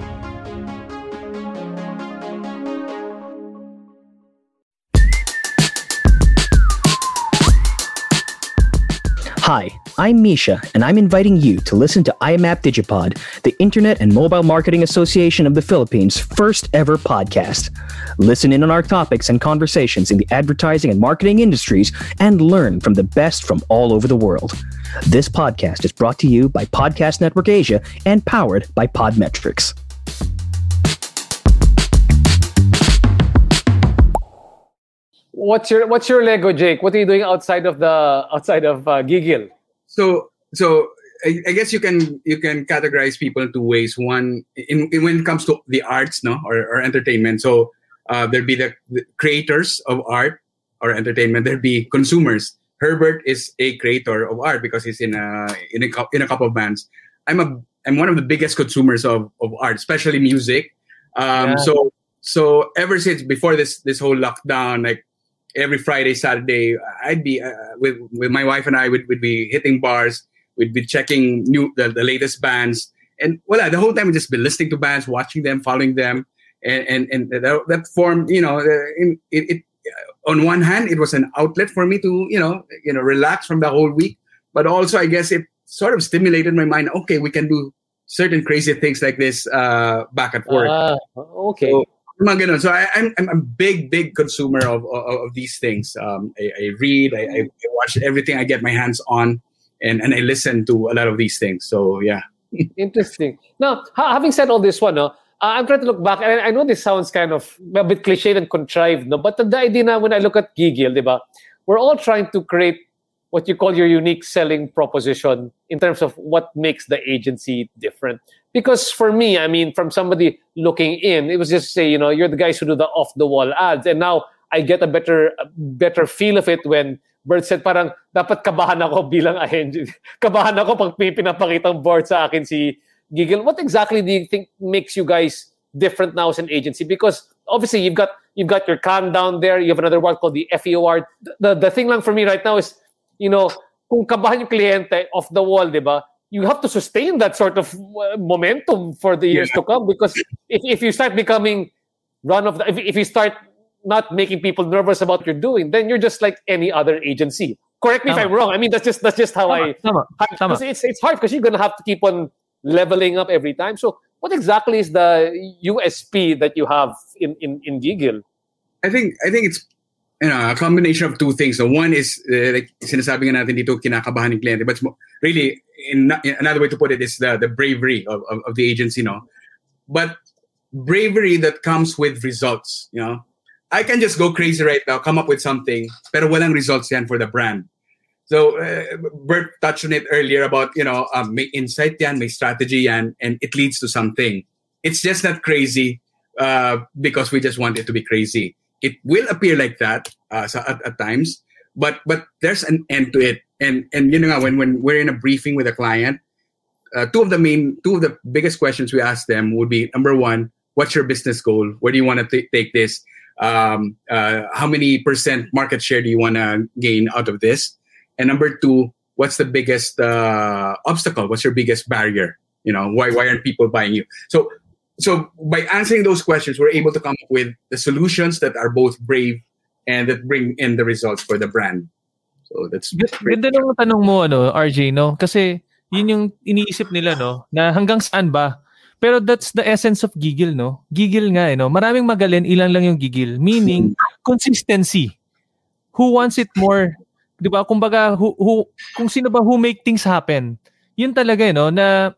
Hi, I'm Misha, and I'm inviting you to listen to I M A P Digipod, the Internet and Mobile Marketing Association of the Philippines' first ever podcast. Listen in on our topics and conversations in the advertising and marketing industries and learn from the best from all over the world. This podcast is brought to you by Podcast Network Asia and powered by Podmetrics. What's your What's your Lego, Jake? What are you doing outside of the outside of uh, Gigil? So, so I, I guess you can you can categorize people in two ways. One, in, in when it comes to the arts, no, or, or entertainment. So uh, there'd be the, the creators of art or entertainment. There'd be consumers. Herbert is a creator of art because he's in a in a in a couple of bands. I'm a I'm one of the biggest consumers of, of art, especially music. Um, yeah. So so ever since before this this whole lockdown, like. Every Friday, Saturday, I'd be uh, with with my wife and I would would be hitting bars. We'd be checking new the, the latest bands, and well, the whole time we'd just be listening to bands, watching them, following them, and and and that, that formed, you know, it, it, it. On one hand, it was an outlet for me to you know you know relax from the whole week, but also I guess it sort of stimulated my mind. Okay, we can do certain crazy things like this uh, back at work. Uh, okay. So, So I, I'm I'm a big big consumer of of, of these things. Um, I, I read, I, I watch everything I get my hands on, and, and I listen to a lot of these things. So yeah. Interesting. Now, ha- having said all this one, no, uh, I'm trying to look back, and I know this sounds kind of a bit cliched and contrived, no, but the, the idea now when I look at Gigil, diba, we're all trying to create what you call your unique selling proposition in terms of what makes the agency different. Because for me, I mean, from somebody looking in, it was just say, you know, you're the guys who do the off-the-wall ads. And now I get a better a better feel of it when Bert said, parang, dapat kabahan ako bilang agency. Kabahan ako pag pinapakitang board sa akin si Gigil. What exactly do you think makes you guys different now as an agency? Because obviously you've got you've got your countdown there. You have another one called the F E O R. The, the thing lang for me right now is, you know, kung kabahan yung kliyente off the wall, di ba? You have to sustain that sort of momentum for the years yeah. to come, because if, if you start becoming run of the, if, if you start not making people nervous about what you're doing, then you're just like any other agency. Correct me Tama. if I'm wrong. I mean, that's just that's just how Tama. I. Tama. Tama. It's it's hard because you're gonna have to keep on leveling up every time. So, what exactly is the U S P that you have in in in Gigil? I think I think it's. You know, a combination of two things. So one is, uh, like sinasabi nga natin dito, kinakabahan ng kliyente. But really, in, in another way to put it is the, the bravery of, of, of the agency, no? But bravery that comes with results, you know? I can just go crazy right now, come up with something, pero walang results yan for the brand. So, uh, Bert touched on it earlier about, you know, um, may insight yan, may strategy yan, and it leads to something. It's just not crazy uh, because we just want it to be crazy. It will appear like that uh, at, at times, but but there's an end to it. And and you know when when we're in a briefing with a client, uh, two of the main two of the biggest questions we ask them would be, number one, what's your business goal? Where do you want to t- take this? Um, uh, how many percent market share do you want to gain out of this? And number two, what's the biggest uh, obstacle? What's your biggest barrier? You know, why why aren't people buying you? So so by answering those questions, we're able to come up with the solutions that are both brave and that bring in the results for the brand. So that's great. Ganda ng tanong mo, ano, R J, no? Kasi yun yung iniisip nila, no? Na hanggang saan ba? Pero that's the essence of gigil, no? Gigil nga, eh, no? Maraming magaling, ilan lang yung gigil. Meaning, consistency. Who wants it more? Di ba? Kumbaga, who, who, kung sino ba who make things happen. Yun talaga, eh, no? Na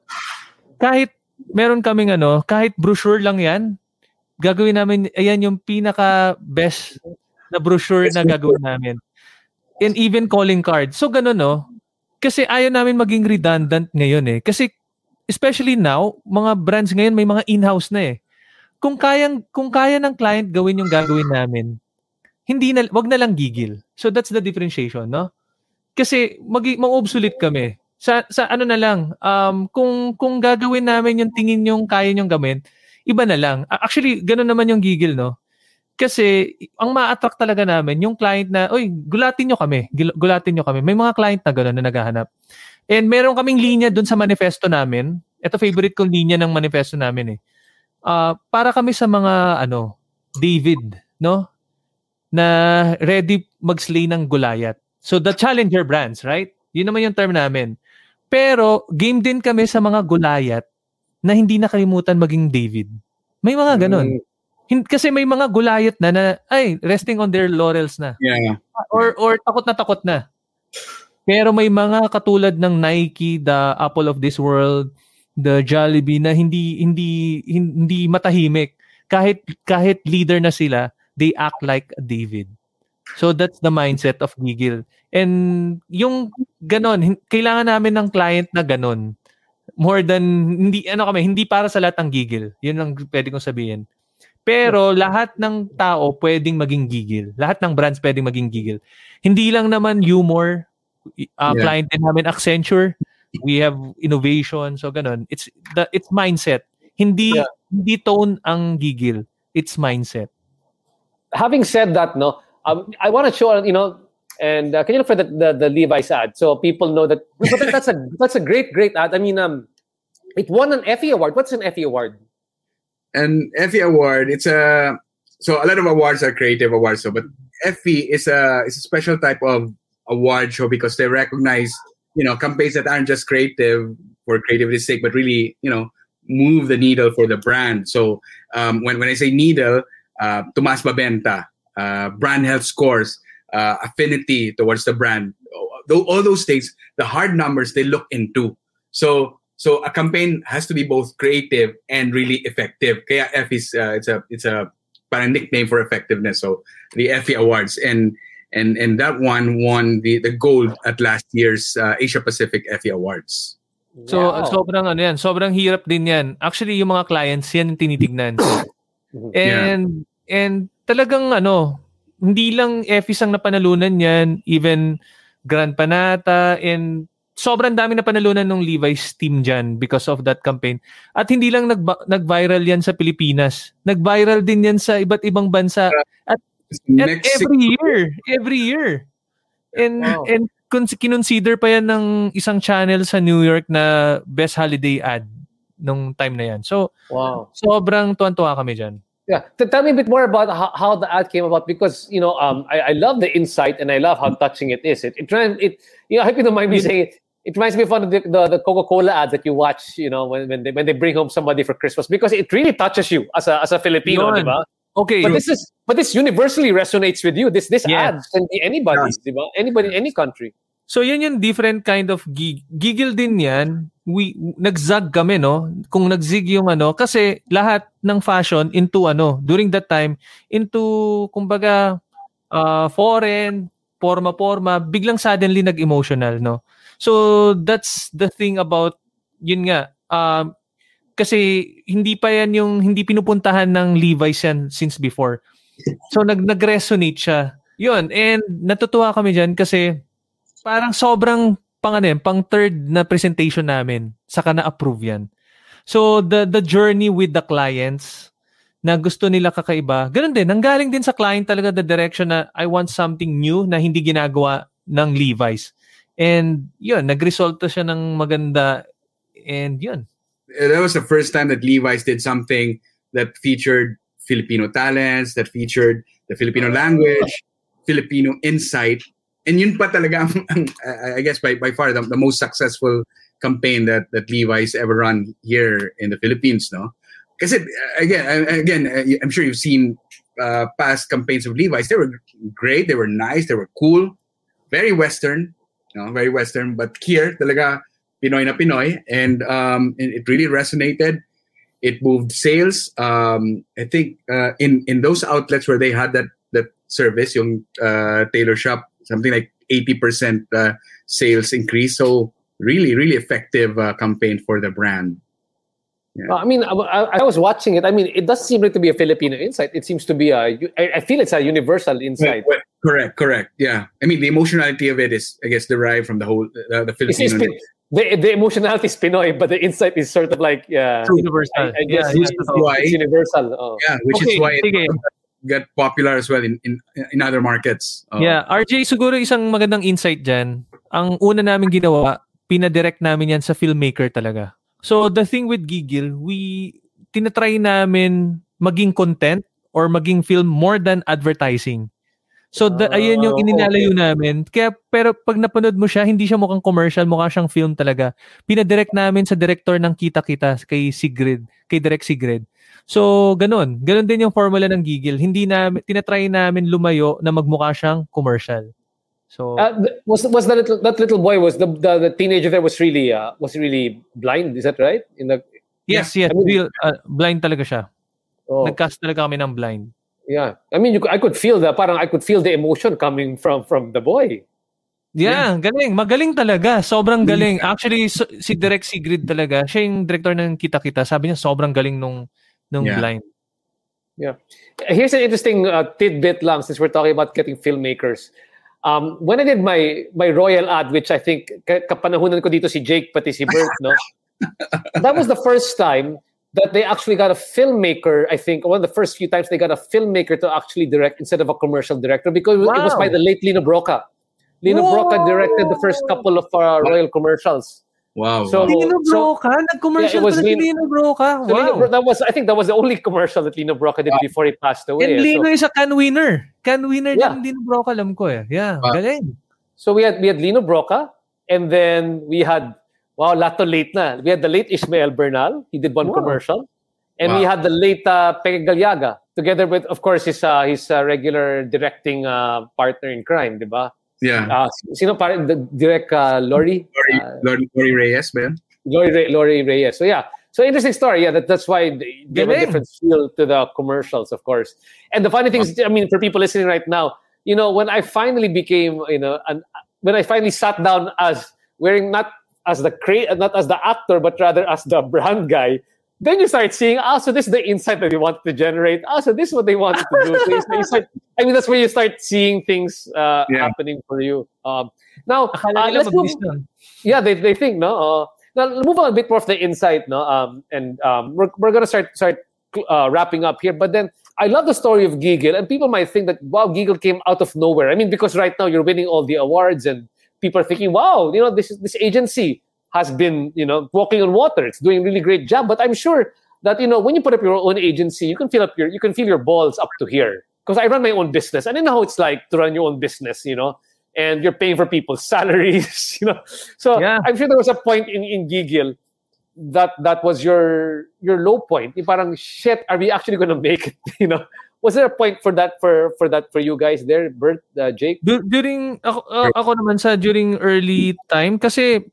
kahit meron kaming, ano, kahit brochure lang yan, gagawin namin, ayan yung pinaka-best na brochure na gagawin namin. And even calling card. So, ganun, no? Kasi ayaw namin maging redundant ngayon, eh. Kasi, especially now, mga brands ngayon may mga in-house na, eh. Kung kayang, kung kaya ng client gawin yung gagawin namin, hindi na, wag na lang gigil. So, that's the differentiation, no? Kasi, mag, mag-obsolete kami. Sa, sa ano na lang, um, kung, kung gagawin namin yung tingin yung kaya nyong gawin, iba na lang. Actually, ganun naman yung gigil, no? Kasi, ang ma-attract talaga namin, yung client na, oy, gulatin nyo kami. Gulatin nyo kami. May mga client na gano'n na naghahanap. And meron kaming linya dun sa manifesto namin. Ito, favorite kong linya ng manifesto namin, eh. Uh, para kami sa mga, ano, David, no? Na ready mag-slay ng Goliath. So, the challenger brands, right? Yun naman yung term namin. Pero, game din kami sa mga Goliath na hindi nakalimutan maging David. May mga ganon. Mm. Kasi may mga Goliath na na ay resting on their laurels na. Yeah. Or or takot na takot na. Pero may mga katulad ng Nike, the Apple of this world, the Jollibee na hindi hindi hindi matahimik. Kahit kahit leader na sila, they act like a David. So that's the mindset of gigil. And yung ganon, kailangan namin ng client na ganon. More than hindi ano kami, hindi para sa lahat ng gigil. Yun ang pwede kong sabihin. Pero lahat ng tao pwedeng maging gigil. Lahat ng brands pwedeng maging gigil. Hindi lang naman humor. Uh, yeah. Client din namin Accenture. We have innovation. So ganun. It's the it's mindset. Hindi yeah. hindi tone ang gigil. It's mindset. Having said that, no, um, I want to show, you know, and uh, can you look for the, the the Levi's ad so people know that that's a that's a great great ad. I mean, um, it won an Effie Award. What's an Effie Award? An Effie Award, it's a so a lot of awards are creative awards, so but Effie is a is a special type of award show because they recognize, you know, campaigns that aren't just creative for creativity's sake, but really, you know, move the needle for the brand. So um, when when I say needle, uh, Tomas Babenta, uh, brand health scores, uh, affinity towards the brand, all, all those things, the hard numbers they look into. So. So a campaign has to be both creative and really effective. Kaya Effie is uh, it's a it's a parang nickname for effectiveness. So the Effie Awards and and and that one won the the gold at last year's uh, Asia Pacific Effie Awards. So wow. sobrang ano yan, sobrang hirap din yan. Actually yung mga clients yan yung tinitignan. and yeah. and talagang ano, hindi lang Effie ang napanalunan yan, even Grand Panata and sobrang dami na panalunan ng Levi's team dyan because of that campaign. At hindi lang nag- nag-viral yan sa Pilipinas. Nag-viral din yan sa iba't ibang bansa. At, at every year. Every year. And wow. and kinonsider pa yan ng isang channel sa New York na best holiday ad nung time na yan. So, wow. sobrang tuwan-tuwa kami dyan. Yeah. Tell me a bit more about how, how the ad came about because, you know, um, I, I love the insight and I love how touching it is. It, it, it you know, I hope you don't mind me saying it. It reminds me of the, the, the Coca-Cola ads that you watch, you know, when, when they when they bring home somebody for Christmas because it really touches you as a as a Filipino, diba? Okay. But this is but this universally resonates with you. This this yeah. ad can be anybody, yeah. diba? Anybody in any country. So yan yung different kind of gig. Gigil din yan. We nagzag kami, no? Kung nagzig yung ano kasi lahat ng fashion into ano during that time into kumbaga uh, foreign, forma-forma, biglang suddenly nag-emotional, no? So that's the thing about yun nga um, kasi hindi pa yan yung hindi pinupuntahan ng Levi's yan since before. So nag nag-resonate siya. Yun, and natutuwa kami diyan kasi parang sobrang pang ano, pang third na presentation namin saka na-approve yan. So the the journey with the clients na gusto nila kakaiba. Ganun din, nanggaling din sa client talaga the direction na I want something new na hindi ginagawa ng Levi's. And yun, nagresulta siya ng maganda and yun. that was the first time that Levi's did something that featured Filipino talents, that featured the Filipino language, Filipino insight. And yun pa talaga, I guess, by, by far, the, the most successful campaign that, that Levi's ever run here in the Philippines, no? Because, again, again, I'm sure you've seen uh, past campaigns of Levi's. They were great, they were nice, they were cool, very Western, you know, very Western. But here, talaga, Pinoy na Pinoy. And um, it really resonated. It moved sales. Um, I think uh, in, in those outlets where they had that, that service, yung uh, tailor shop, something like eighty percent uh, sales increase. So really, really effective uh, campaign for the brand. Yeah. Uh, I mean, I, I was watching it. I mean, it does seem like to be a Filipino insight. It seems to be a, I feel it's a universal insight. Well, well, correct, correct. Yeah. I mean, the emotionality of it is, I guess, derived from the whole, uh, the Filipino. It's, it's, the, the emotionality is Pinoy, but the insight is sort of like, yeah. Universal. I, I guess yeah, it's, it's, why, it's universal. Oh. Yeah, which okay, is why okay. it got popular as well in, in, in other markets. Uh, yeah, R J, siguro isang magandang insight dyan. Ang una namin ginawa, pinadirect namin yan sa filmmaker talaga. So the thing with Gigil, we tinatry namin maging content or maging film more than advertising. So the, uh, ayan yung ininalayo okay. namin. Kaya pero pag napanood mo siya, hindi siya mukhang commercial, mukha siyang film talaga. Pinadirect namin sa director ng Kita Kita kay Sigrid, kay Direk Sigrid. So, ganun. Ganun din yung formula ng Gigil. Hindi namin, tinatry namin lumayo na magmukha siyang commercial. So, uh, was was that little, that little boy was the, the the teenager there was really uh, was really blind? Is that right? In the yes, yes, I mean, real uh, blind talaga siya. Oh. Nagcast talaga kami ng blind. Yeah, I mean, you, I could feel the parang I could feel the emotion coming from from the boy. Yeah, yeah. galing. Magaling talaga. Sobrang galing. Actually, so, si Direk Sigrid talaga, siya yung director ng Kita Kita. Sabi niya, sobrang galing nung nung yeah. blind. Yeah. Here's an interesting uh, tidbit lang since we're talking about getting filmmakers. Um, when I did my my royal ad, which I think kapanahunan ko dito si Jake pati si Bert, no? That was the first time that they actually got a filmmaker. I think one of the first few times they got a filmmaker to actually direct instead of a commercial director because wow. it was by the late Lino Broca. Lino Whoa. Broca directed the first couple of uh, royal commercials. Wow. So, Lino Broca? So, nag-commercial yeah, pa Lino, Lino Broca? Wow. So Lino, that was, I think that was the only commercial that Lino Broca did wow. before he passed away. And Lino so, is a can winner. Can winner yeah. ng Lino Broca, alam ko eh. Yeah, wow. galing. So we had we had Lino Broca, and then we had, wow, lato late na. We had the late Ishmael Bernal. He did one wow. commercial. And wow. we had the late uh, Pege Galiaga, together with, of course, his uh, his uh, regular directing uh, partner in crime, di ba? Yeah. Uh, sino pa the direct uh, Lori? Lori, uh, Lori, Lori Reyes, man. Lori, Re- Lori Reyes. So yeah. So interesting story. Yeah, that, that's why they give a different feel to the commercials, of course. And the funny thing is, I mean, for people listening right now, you know, when I finally became, you know, an, when I finally sat down as wearing not as the cra- not as the actor, but rather as the brand guy, then you start seeing, ah, so this is the insight that they wanted to generate. Ah, so this is what they wanted to do. So you start, I mean, that's where you start seeing things uh, yeah. happening for you. Um, now, uh, let's move, yeah, they they think, no. Uh, now move on a bit more of the insight, no. Um, and um, we're we're gonna start start uh, wrapping up here. But then I love the story of Gigil, and people might think that wow, Gigil came out of nowhere. I mean, because right now you're winning all the awards, and people are thinking, wow, you know, this this agency has been, you know, walking on water. It's doing a really great job. But I'm sure that, you know, when you put up your own agency, you can feel up your you can feel your balls up to here. Because I run my own business, and I know how it's like to run your own business, you know, and you're paying for people's salaries, you know. So yeah. I'm sure there was a point in, in Gigil that that was your your low point. Yung parang, shit, are we actually going to make it? You know, was there a point for that for for that for you guys there, Bert, uh, Jake? Du- during ako, uh, ako naman sa during early time kasi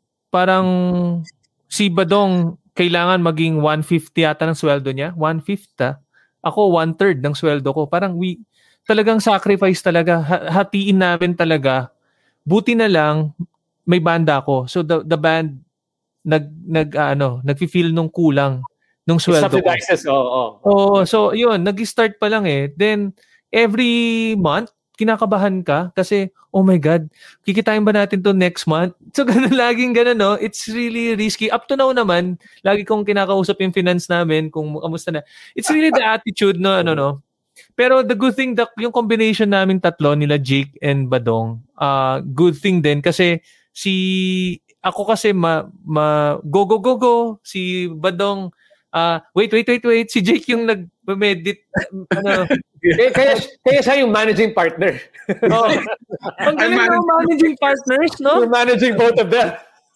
parang si Badong kailangan maging one fifty yata ng sweldo niya. one fifty. Ako one third ng sweldo ko. Parang we talagang sacrifice talaga. Hatiin namin talaga. Buti na lang may banda ako. So the the band nag nag uh, ano, nagfi-feel nung kulang nung sweldo ko. Subsidizes, oo. Oh, oh. oh, so yun, nag-start pa lang eh. Then every month kinakabahan ka kasi, oh my God, kikitain ba natin to next month? So, ganun, laging ganun, no? It's really risky. Up to now naman, lagi kong kinakausap yung finance namin kung kamusta na. It's really the attitude, no? Ano, no? Pero the good thing, that yung combination namin tatlo, nila Jake and Badong, uh, good thing din kasi si ako kasi ma, ma go go go go si Badong uh, wait wait wait wait si Jake yung nag-medit ano kaya, kaya kaya siya yung managing partner. Oh. Ang galing ng managing partners, no? You're managing both of them.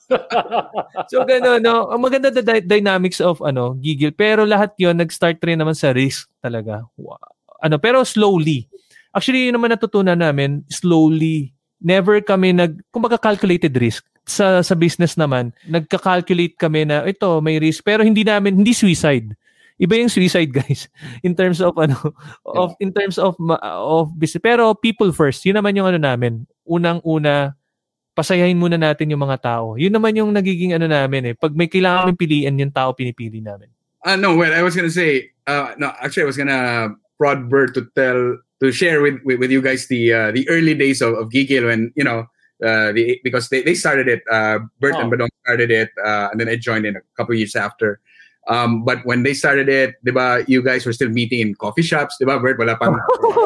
So gano'n, no? Ang maganda the dy- dynamics of ano, Gigil. Pero lahat 'yon nag-start rin naman sa risk talaga. Wow. Ano, pero slowly. Actually, yun naman natutunan namin, slowly. Never kami nag kumbaga calculated risk. Sa sa business naman, nagka-calculate kami na ito may risk pero hindi namin hindi suicide. Iba yung suicide, guys. In terms of ano, of in terms of of business. Pero people first. Yun naman yung ano namin. Unang-una pasayahin muna natin yung mga tao. Yun naman yung nagiging ano namin eh. Pag may kailangan kami piliin, yung tao pinipili namin. Uh, no, well, I was gonna say, uh, no, actually I was gonna prod Bert to tell, to share with, with, with you guys the uh, the early days of, of Gigil when, you know, uh, the, because they, they started it, uh, Bert oh. and Badong started it, uh, and then I joined in a couple of years after. Um, but when they started it, diba, you guys were still meeting in coffee shops, diba, Bert? Wala pang...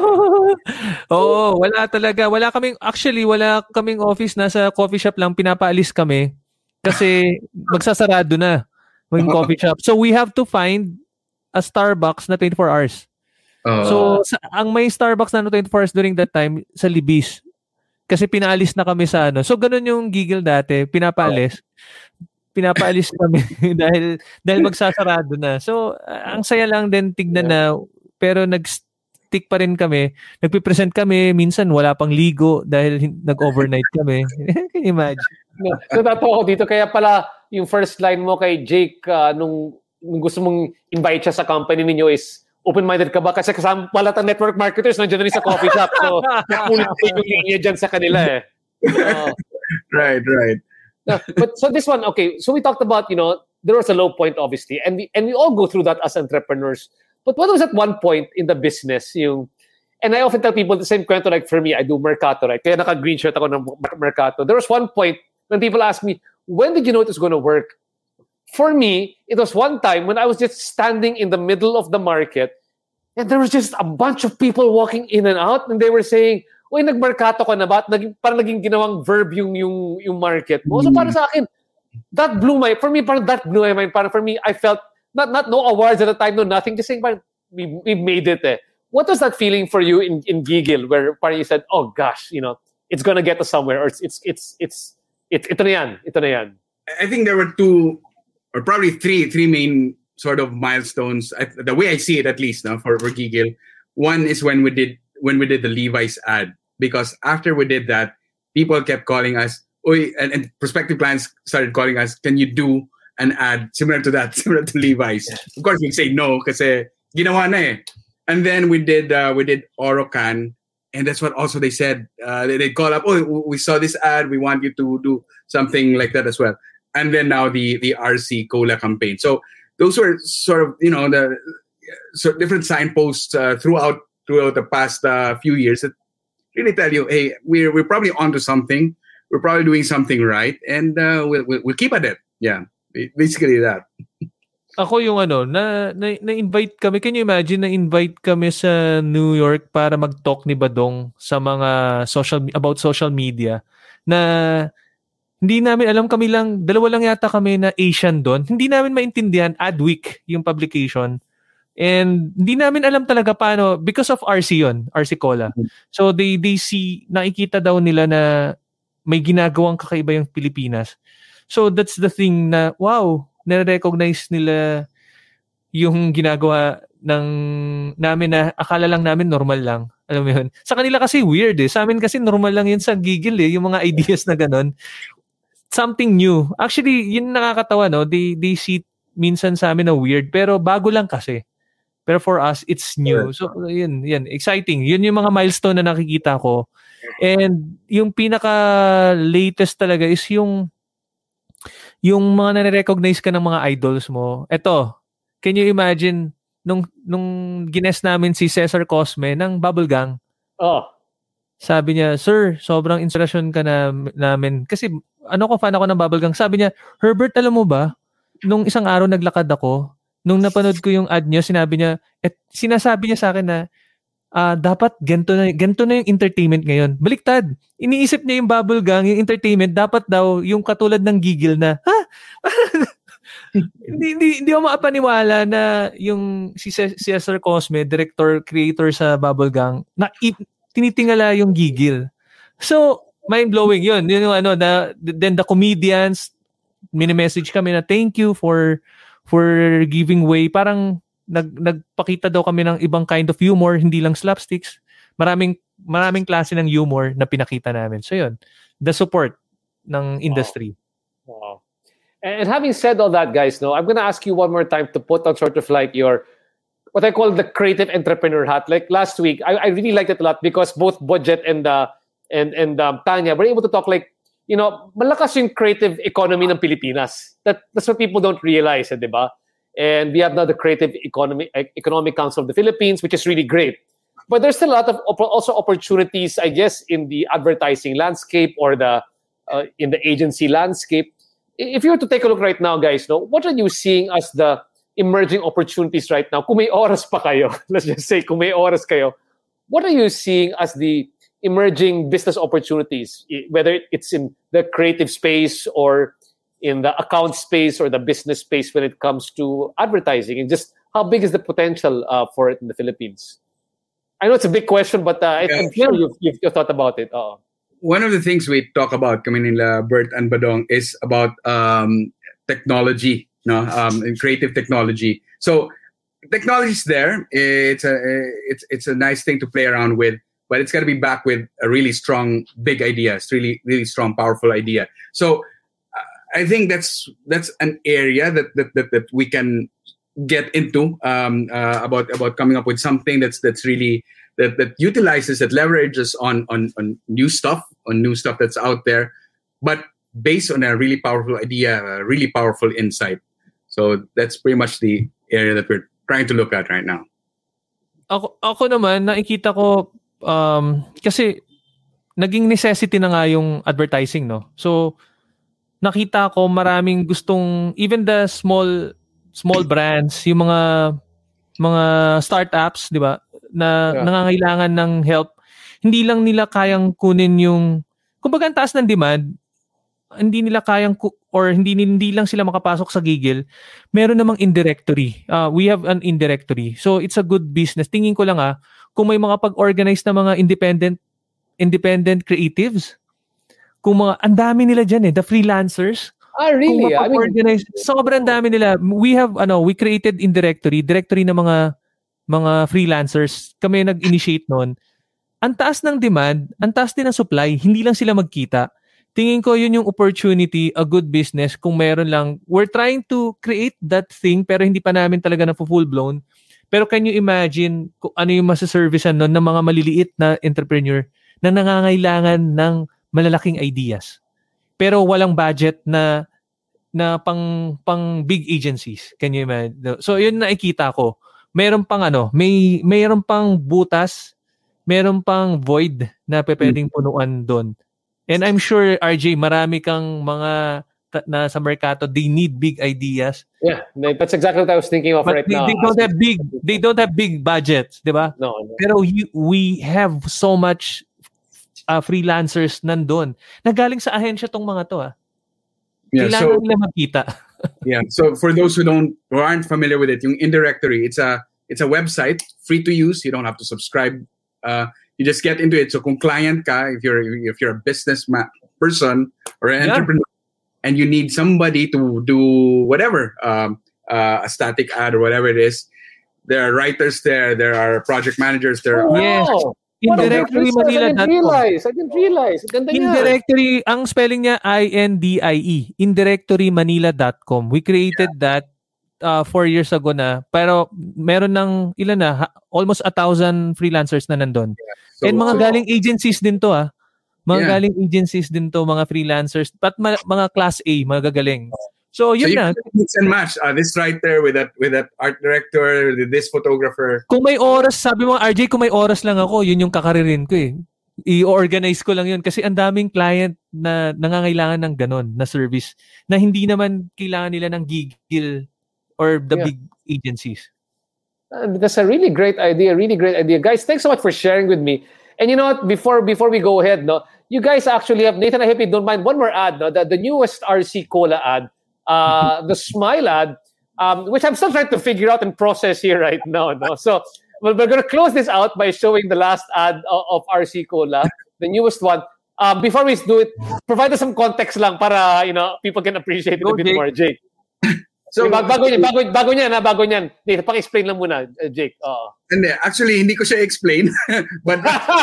Oo, wala talaga. Wala kaming, actually, wala kaming office. Nasa coffee shop lang, pinapaalis kami. Kasi magsasarado na yung coffee shop. So we have to find a Starbucks na twenty-four hours. Uh, so sa, ang may Starbucks na twenty-four hours during that time, sa Libis. Kasi pinaalis na kami sa ano. So ganun yung Gigil dati, pinapaalis. Pinapaalis kami dahil dahil magsasarado na. So uh, ang saya lang din tignan na, pero nag-stick pa rin kami. Nagpi-present kami, minsan wala pang ligo dahil nag-overnight kami. Can you imagine? No, natatawa ko dito. Kaya pala yung first line mo kay Jake uh, nung, nung gusto mong invite siya sa company ninyo is open-minded ka ba? Kasi kasama pala ang network marketers nandiyan rin sa coffee shop. So nakulit yung linya dyan sa kanila eh. Uh, right, right. No, but so this one, okay. So we talked about, you know, there was a low point, obviously, and we and we all go through that as entrepreneurs. But what was at one point in the business, yung, and I often tell people the same kwento. Like for me, I do Mercato, right? Kaya naka green shirt ako ng Mercato. There was one point when people ask me, when did you know it was going to work? For me, it was one time when I was just standing in the middle of the market, and there was just a bunch of people walking in and out, and they were saying, uy, nag-mercato ka na ba? Naging, parang naging ginawang verb yung, yung, yung market mo. So para sa akin, that blew my, for me, parang that blew my mind. Parang for me, I felt, not not no awards at the time, no nothing, just saying, parang, we, we made it eh. What was that feeling for you in, in Gigil, where parang you said, oh gosh, you know, it's gonna get us somewhere, or it's, it's, it's, it's, it, ito na yan, ito na yan. I think there were two, or probably three, three main sort of milestones, the way I see it at least, no, for, for Gigil. One is when we did, when we did the Levi's ad. Because after we did that, people kept calling us, Oy, and, and prospective clients started calling us, can you do an ad similar to that, similar to Levi's? Of course, we'd say no, kasi ginawa na eh. And then we did uh, we did Orocan, and that's what also they said. Uh, they they call up, oh, we saw this ad, we want you to do something like that as well. And then now the the R C Cola campaign. So those were sort of, you know, the so different signposts uh, throughout throughout the past uh, few years that really tell you, hey, we're we're probably onto something. We're probably doing something right, and uh, we'll, we'll we'll keep at it. Yeah, basically that. Ako yung ano, na, na na-invite kami. Can you imagine, na-invite kami sa New York para mag-talk ni Badong sa mga social about social media na hindi namin alam, kami lang, dalawa lang yata kami na Asian doon. Hindi namin maintindihan, Adweek yung publication. And hindi namin alam talaga paano, because of R C yun, R C Cola. So they they see, nakikita daw nila na may ginagawang kakaiba yung Pilipinas. So that's the thing na, wow, na-recognize nila yung ginagawa ng namin na akala lang namin normal lang. Alam mo yun? Sa kanila kasi weird eh. Sa amin kasi normal lang yun sa Gigil eh, yung mga ideas na ganun. Something new. Actually, yun nakakatawa, no? They, they see minsan sa amin na weird, pero bago lang kasi. Pero for us, it's new. So, yun, yun. Exciting. Yun yung mga milestone na nakikita ko. And yung pinaka-latest talaga is yung yung mga nare-recognize ka ng mga idols mo. Eto, can you imagine nung nung gines namin si Cesar Cosme ng Bubble Gang? Oh. Sabi niya, "Sir, sobrang inspirasyon ka na namin." Kasi ano ko, fan ako ng Bubble Gang. Sabi niya, "Herbert, alam mo ba, nung isang araw naglakad ako, nung napanood ko yung ad niyo, sinabi niya, et sinasabi niya sa akin na ah dapat ganito na, ganito na yung entertainment ngayon. Baliktad. Iniisip niya yung bubble gang, yung entertainment, dapat daw yung katulad ng gigil na, ha? hindi, hindi, hindi ako makapaniwala na yung si Cesar Cosme, director, creator sa bubble gang, na i- tinitingala yung gigil. So, mind-blowing yun. Yun yung ano, na, then the comedians, mini-message kami na thank you for for giving way. Parang nag, nagpakita daw kami ng ibang kind of humor, hindi lang slapsticks. Maraming maraming klase ng humor na pinakita namin. So yun, the support ng industry. Wow. Wow. And having said all that, guys, no, I'm gonna ask you one more time to put on sort of like your, what I call the creative entrepreneur hat. Like last week, I, I really liked it a lot because both Budget and uh, and and um, Tanya were able to talk like, you know, malakas yung creative economy ng Pilipinas. That, that's what people don't realize, eh, di ba? And we have now the Creative Economy, Economic Council of the Philippines, which is really great. But there's still a lot of op- also opportunities, I guess, in the advertising landscape or the uh, in the agency landscape. If you were to take a look right now, guys, no, what are you seeing as the emerging opportunities right now? Kung may oras pa kayo, let's just say, kung may oras kayo, what are you seeing as the emerging business opportunities, whether it's in the creative space or in the account space or the business space when it comes to advertising, and just how big is the potential uh, for it in the Philippines? I know it's a big question, but uh, yeah, I'm sure you've, you've, you've thought about it. Uh-oh. One of the things we talk about, kami nila Bert and Badong, is about um, technology, no, um, and creative technology. So technology's there. It's a it's it's a nice thing to play around with, but it's got to be backed with a really strong, big idea. It's really really strong, powerful idea. So I think that's that's an area that that that, that we can get into um, uh, about about coming up with something that's that's really that, that utilizes, that leverages on on on new stuff, on new stuff that's out there, but based on a really powerful idea, a really powerful insight. So that's pretty much the area that we're trying to look at right now. Ako ako naman nakikita ko um, kasi naging necessity na nga yung advertising, no. So nakita ko maraming gustong, even the small small brands, yung mga mga startups, 'di ba, na yeah. nangangailangan ng help. Hindi lang nila kayang kunin yung, kumbaga ang taas ng demand, hindi nila kayang or hindi hindi lang sila makapasok sa Gigil. Meron namang indirectory. Uh, we have an indirectory. So it's a good business. Tingin ko lang ah, kung may mga pag-organize na mga independent independent creatives, kung mga, ang dami nila dyan eh, the freelancers. Ah, really? I mean, sobrang dami nila. We have, ano, we created in directory, directory ng mga mga freelancers. Kami nag-initiate noon. Ang taas ng demand, ang taas din ng supply, hindi lang sila magkita. Tingin ko yun yung opportunity, a good business, kung meron lang. We're trying to create that thing, pero hindi pa namin talaga na full blown. Pero can you imagine kung ano yung masaservicean noon ng mga maliliit na entrepreneur na nangangailangan ng malalaking ideas, pero walang budget na na pang pang big agencies. Can you imagine? So yun nakikita ko. Meron pang ano, may mayroon pang butas, meron pang void na pwedeng punuan doon. And I'm sure R J, marami kang mga ta- na sa merkato, they need big ideas. Yeah, that's exactly what I was thinking of But right they, now. They don't have big they don't have big budgets, 'di ba? No, no. Pero you, we have so much Uh, freelancers nandun. Nagaling sa ahensya tong mga to ah. Yeah, kailangan so, nila makita. Yeah, so for those who don't who aren't familiar with it, yung indirectory, it's a it's a website, free to use. You don't have to subscribe. Uh, you just get into it. So kung client ka, if you're if you're a business ma- person or an yeah. entrepreneur, and you need somebody to do whatever, um, uh, a static ad or whatever it is, there are writers there, there are project managers there. Oh, yes. wow. Indirectory Manila dot com. I didn't realize. I didn't realize. Ganda niya. Indirectory, ang spelling niya I N D I E. indirectory manila dot com. We created yeah. that uh, four years ago na. Pero meron ng ilan na, ha, almost a thousand freelancers na nandun. Yeah. So, And mga so, galing agencies din to ah. Mga yeah. galing agencies din to, mga freelancers. But ma- mga class A, mga gagaling. So yun so na. Mix and match. Uh, this writer with that with that art director, this photographer. Kung may oras, sabi mo R J, kung may oras lang ako, yun yung kakaririn ko eh. I-organize ko lang yun kasi ang daming client na nangangailangan ng ganon na service na hindi naman kailangan nila ng Gigil or the yeah. big agencies. Uh, that's a really great idea. Really great idea, guys. Thanks so much for sharing with me. And you know what? Before before we go ahead, no, you guys actually have Nathan. I hope you don't mind one more ad. No, the, the newest R C Cola ad, uh, the Smile ad, um, which I'm still trying to figure out and process here right now. No, so well, we're gonna close this out by showing the last ad of, of R C Cola, the newest one. Um, before we do it, provide us some context lang para you know people can appreciate it Go, a bit Jake. more, Jake. So, Bago, bago, bago, bago niyan, ha? Bago niyan. Dito, paki-explain lang muna, uh, Jake. Oo. and uh, actually, hindi ko siya explain. But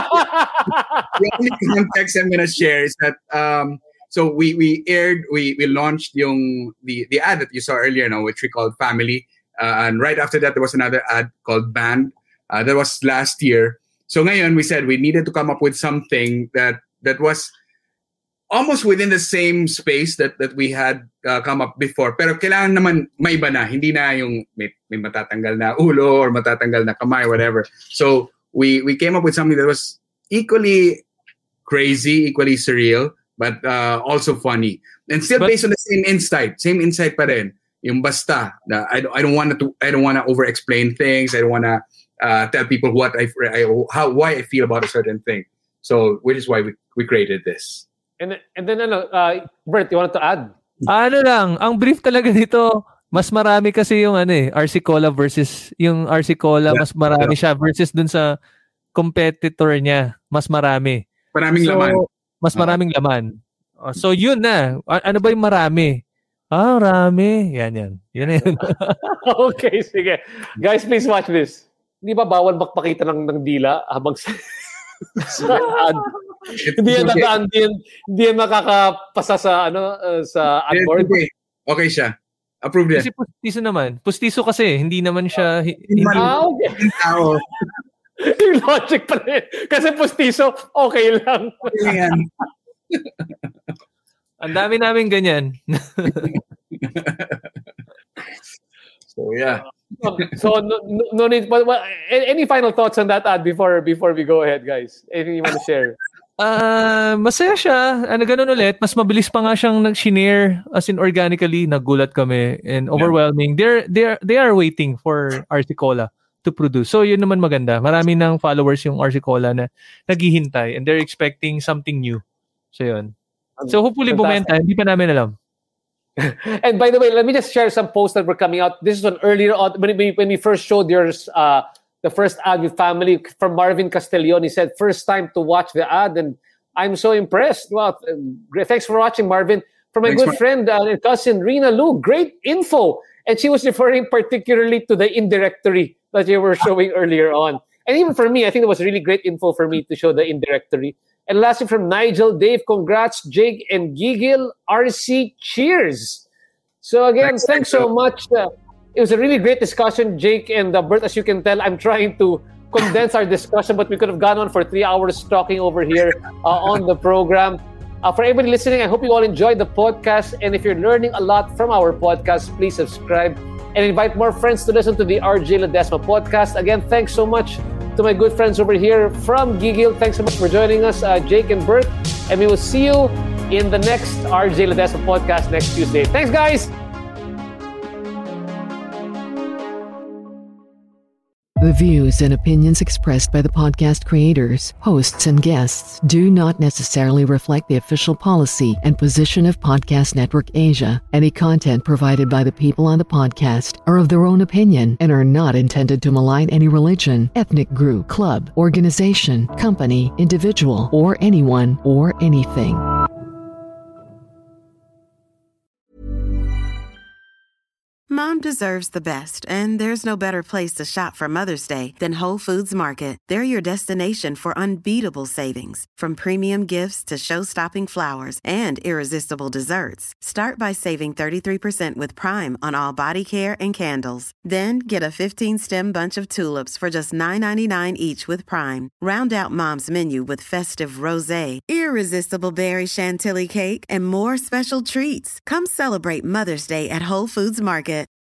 the only context I'm gonna share is that um, so we we aired, we we launched yung the the ad that you saw earlier, now, which we called Family, uh, and right after that there was another ad called Band. Uh, that was last year. So ngayon we said we needed to come up with something that that was almost within the same space that that we had uh, come up before. Pero kailangan naman may iba na, hindi na yung may, may matatanggal na ulo or matatanggal na kamay, whatever. So we we came up with something that was equally crazy, equally surreal, but uh, also funny. And still But- based on the same insight, same insight pa rin. Yung basta, na I don't I don't want to I don't want to over explain things. I don't want to uh, tell people what I, I how why I feel about a certain thing. So which is why we we created this. And, and then, ano, uh, Bert, you wanted to add? Ano lang, ang brief talaga nito, mas marami kasi yung ano eh, R C Cola versus yung R C Cola, Yeah. mas marami siya versus dun sa competitor niya, mas marami. Maraming So, laman. mas maraming laman. Uh, so yun na. A- ano ba yung marami? Ah, marami. Yan, yan. Yan, yan. Okay, sige. Guys, please watch this. Hindi ba bawal magpakita ng, ng dila habang sa, sa ad? Hindi yan nagaan, hindi yan, hindi yan makakapasa sa, ano, uh, sa ad board. Okay. Okay siya. Approved yan. Kasi pustiso naman. Pustiso kasi, hindi naman siya... hi- Hindi, Ah, okay. Tao. Yung logic pa rin. Kasi pustiso, okay lang. Yan. ang dami namin ganyan. So yeah. So, no, no, no need, but, but, any final thoughts on that ad before before we go ahead, guys? Anything you want to share? Ah, masaya siya. Ano ganun ulit, mas mabilis pa nga siyang nag-shinare as in organically, nagulat kami and overwhelming. They're they're they are waiting for R C Cola to produce. So yun naman maganda. Marami ng followers yung R C Cola na naghihintay and they're expecting something new. So yun. So hopefully bumenta, hindi pa namin alam. And by the way, let me just share some posts that were coming out. This is an earlier on when we, when we first showed yours, uh, the first ad with Family from Marvin Castellon. He said, first time to watch the ad, and I'm so impressed. Well, great. Thanks for watching, Marvin. From my Thanks, good Mar- friend uh, and cousin, Rina Lu, great info. And she was referring particularly to the indirectory that you were showing earlier on. And even for me, I think it was really great info for me to show the indirectory. And lastly, from Nigel, Dave, congrats, Jake and Gigil, R C, cheers. So again, thanks, Thanks, so Nigel. much. Uh, it was a really great discussion, Jake and uh, Bert. As you can tell, I'm trying to condense our discussion, but we could have gone on for three hours talking over here uh, on the program. Uh, for everybody listening, I hope you all enjoyed the podcast. And if you're learning a lot from our podcast, please subscribe and invite more friends to listen to the R J Ledesma podcast. Again, thanks so much to my good friends over here from Gigil. Thanks so much for joining us, uh, Jake and Bert. And we will see you in the next R J Ledesma podcast next Tuesday. Thanks, guys! The views and opinions expressed by the podcast creators, hosts, and guests do not necessarily reflect the official policy and position of Podcast Network Asia. Any content provided by the people on the podcast are of their own opinion and are not intended to malign any religion, ethnic group, club, organization, company, individual, or anyone or anything. Mom deserves the best, and there's no better place to shop for Mother's Day than Whole Foods Market. They're your destination for unbeatable savings, from premium gifts to show-stopping flowers and irresistible desserts. Start by saving thirty-three percent with Prime on all body care and candles. Then get a fifteen-stem bunch of tulips for just nine ninety-nine each with Prime. Round out Mom's menu with festive rosé, irresistible berry chantilly cake, and more special treats. Come celebrate Mother's Day at Whole Foods Market.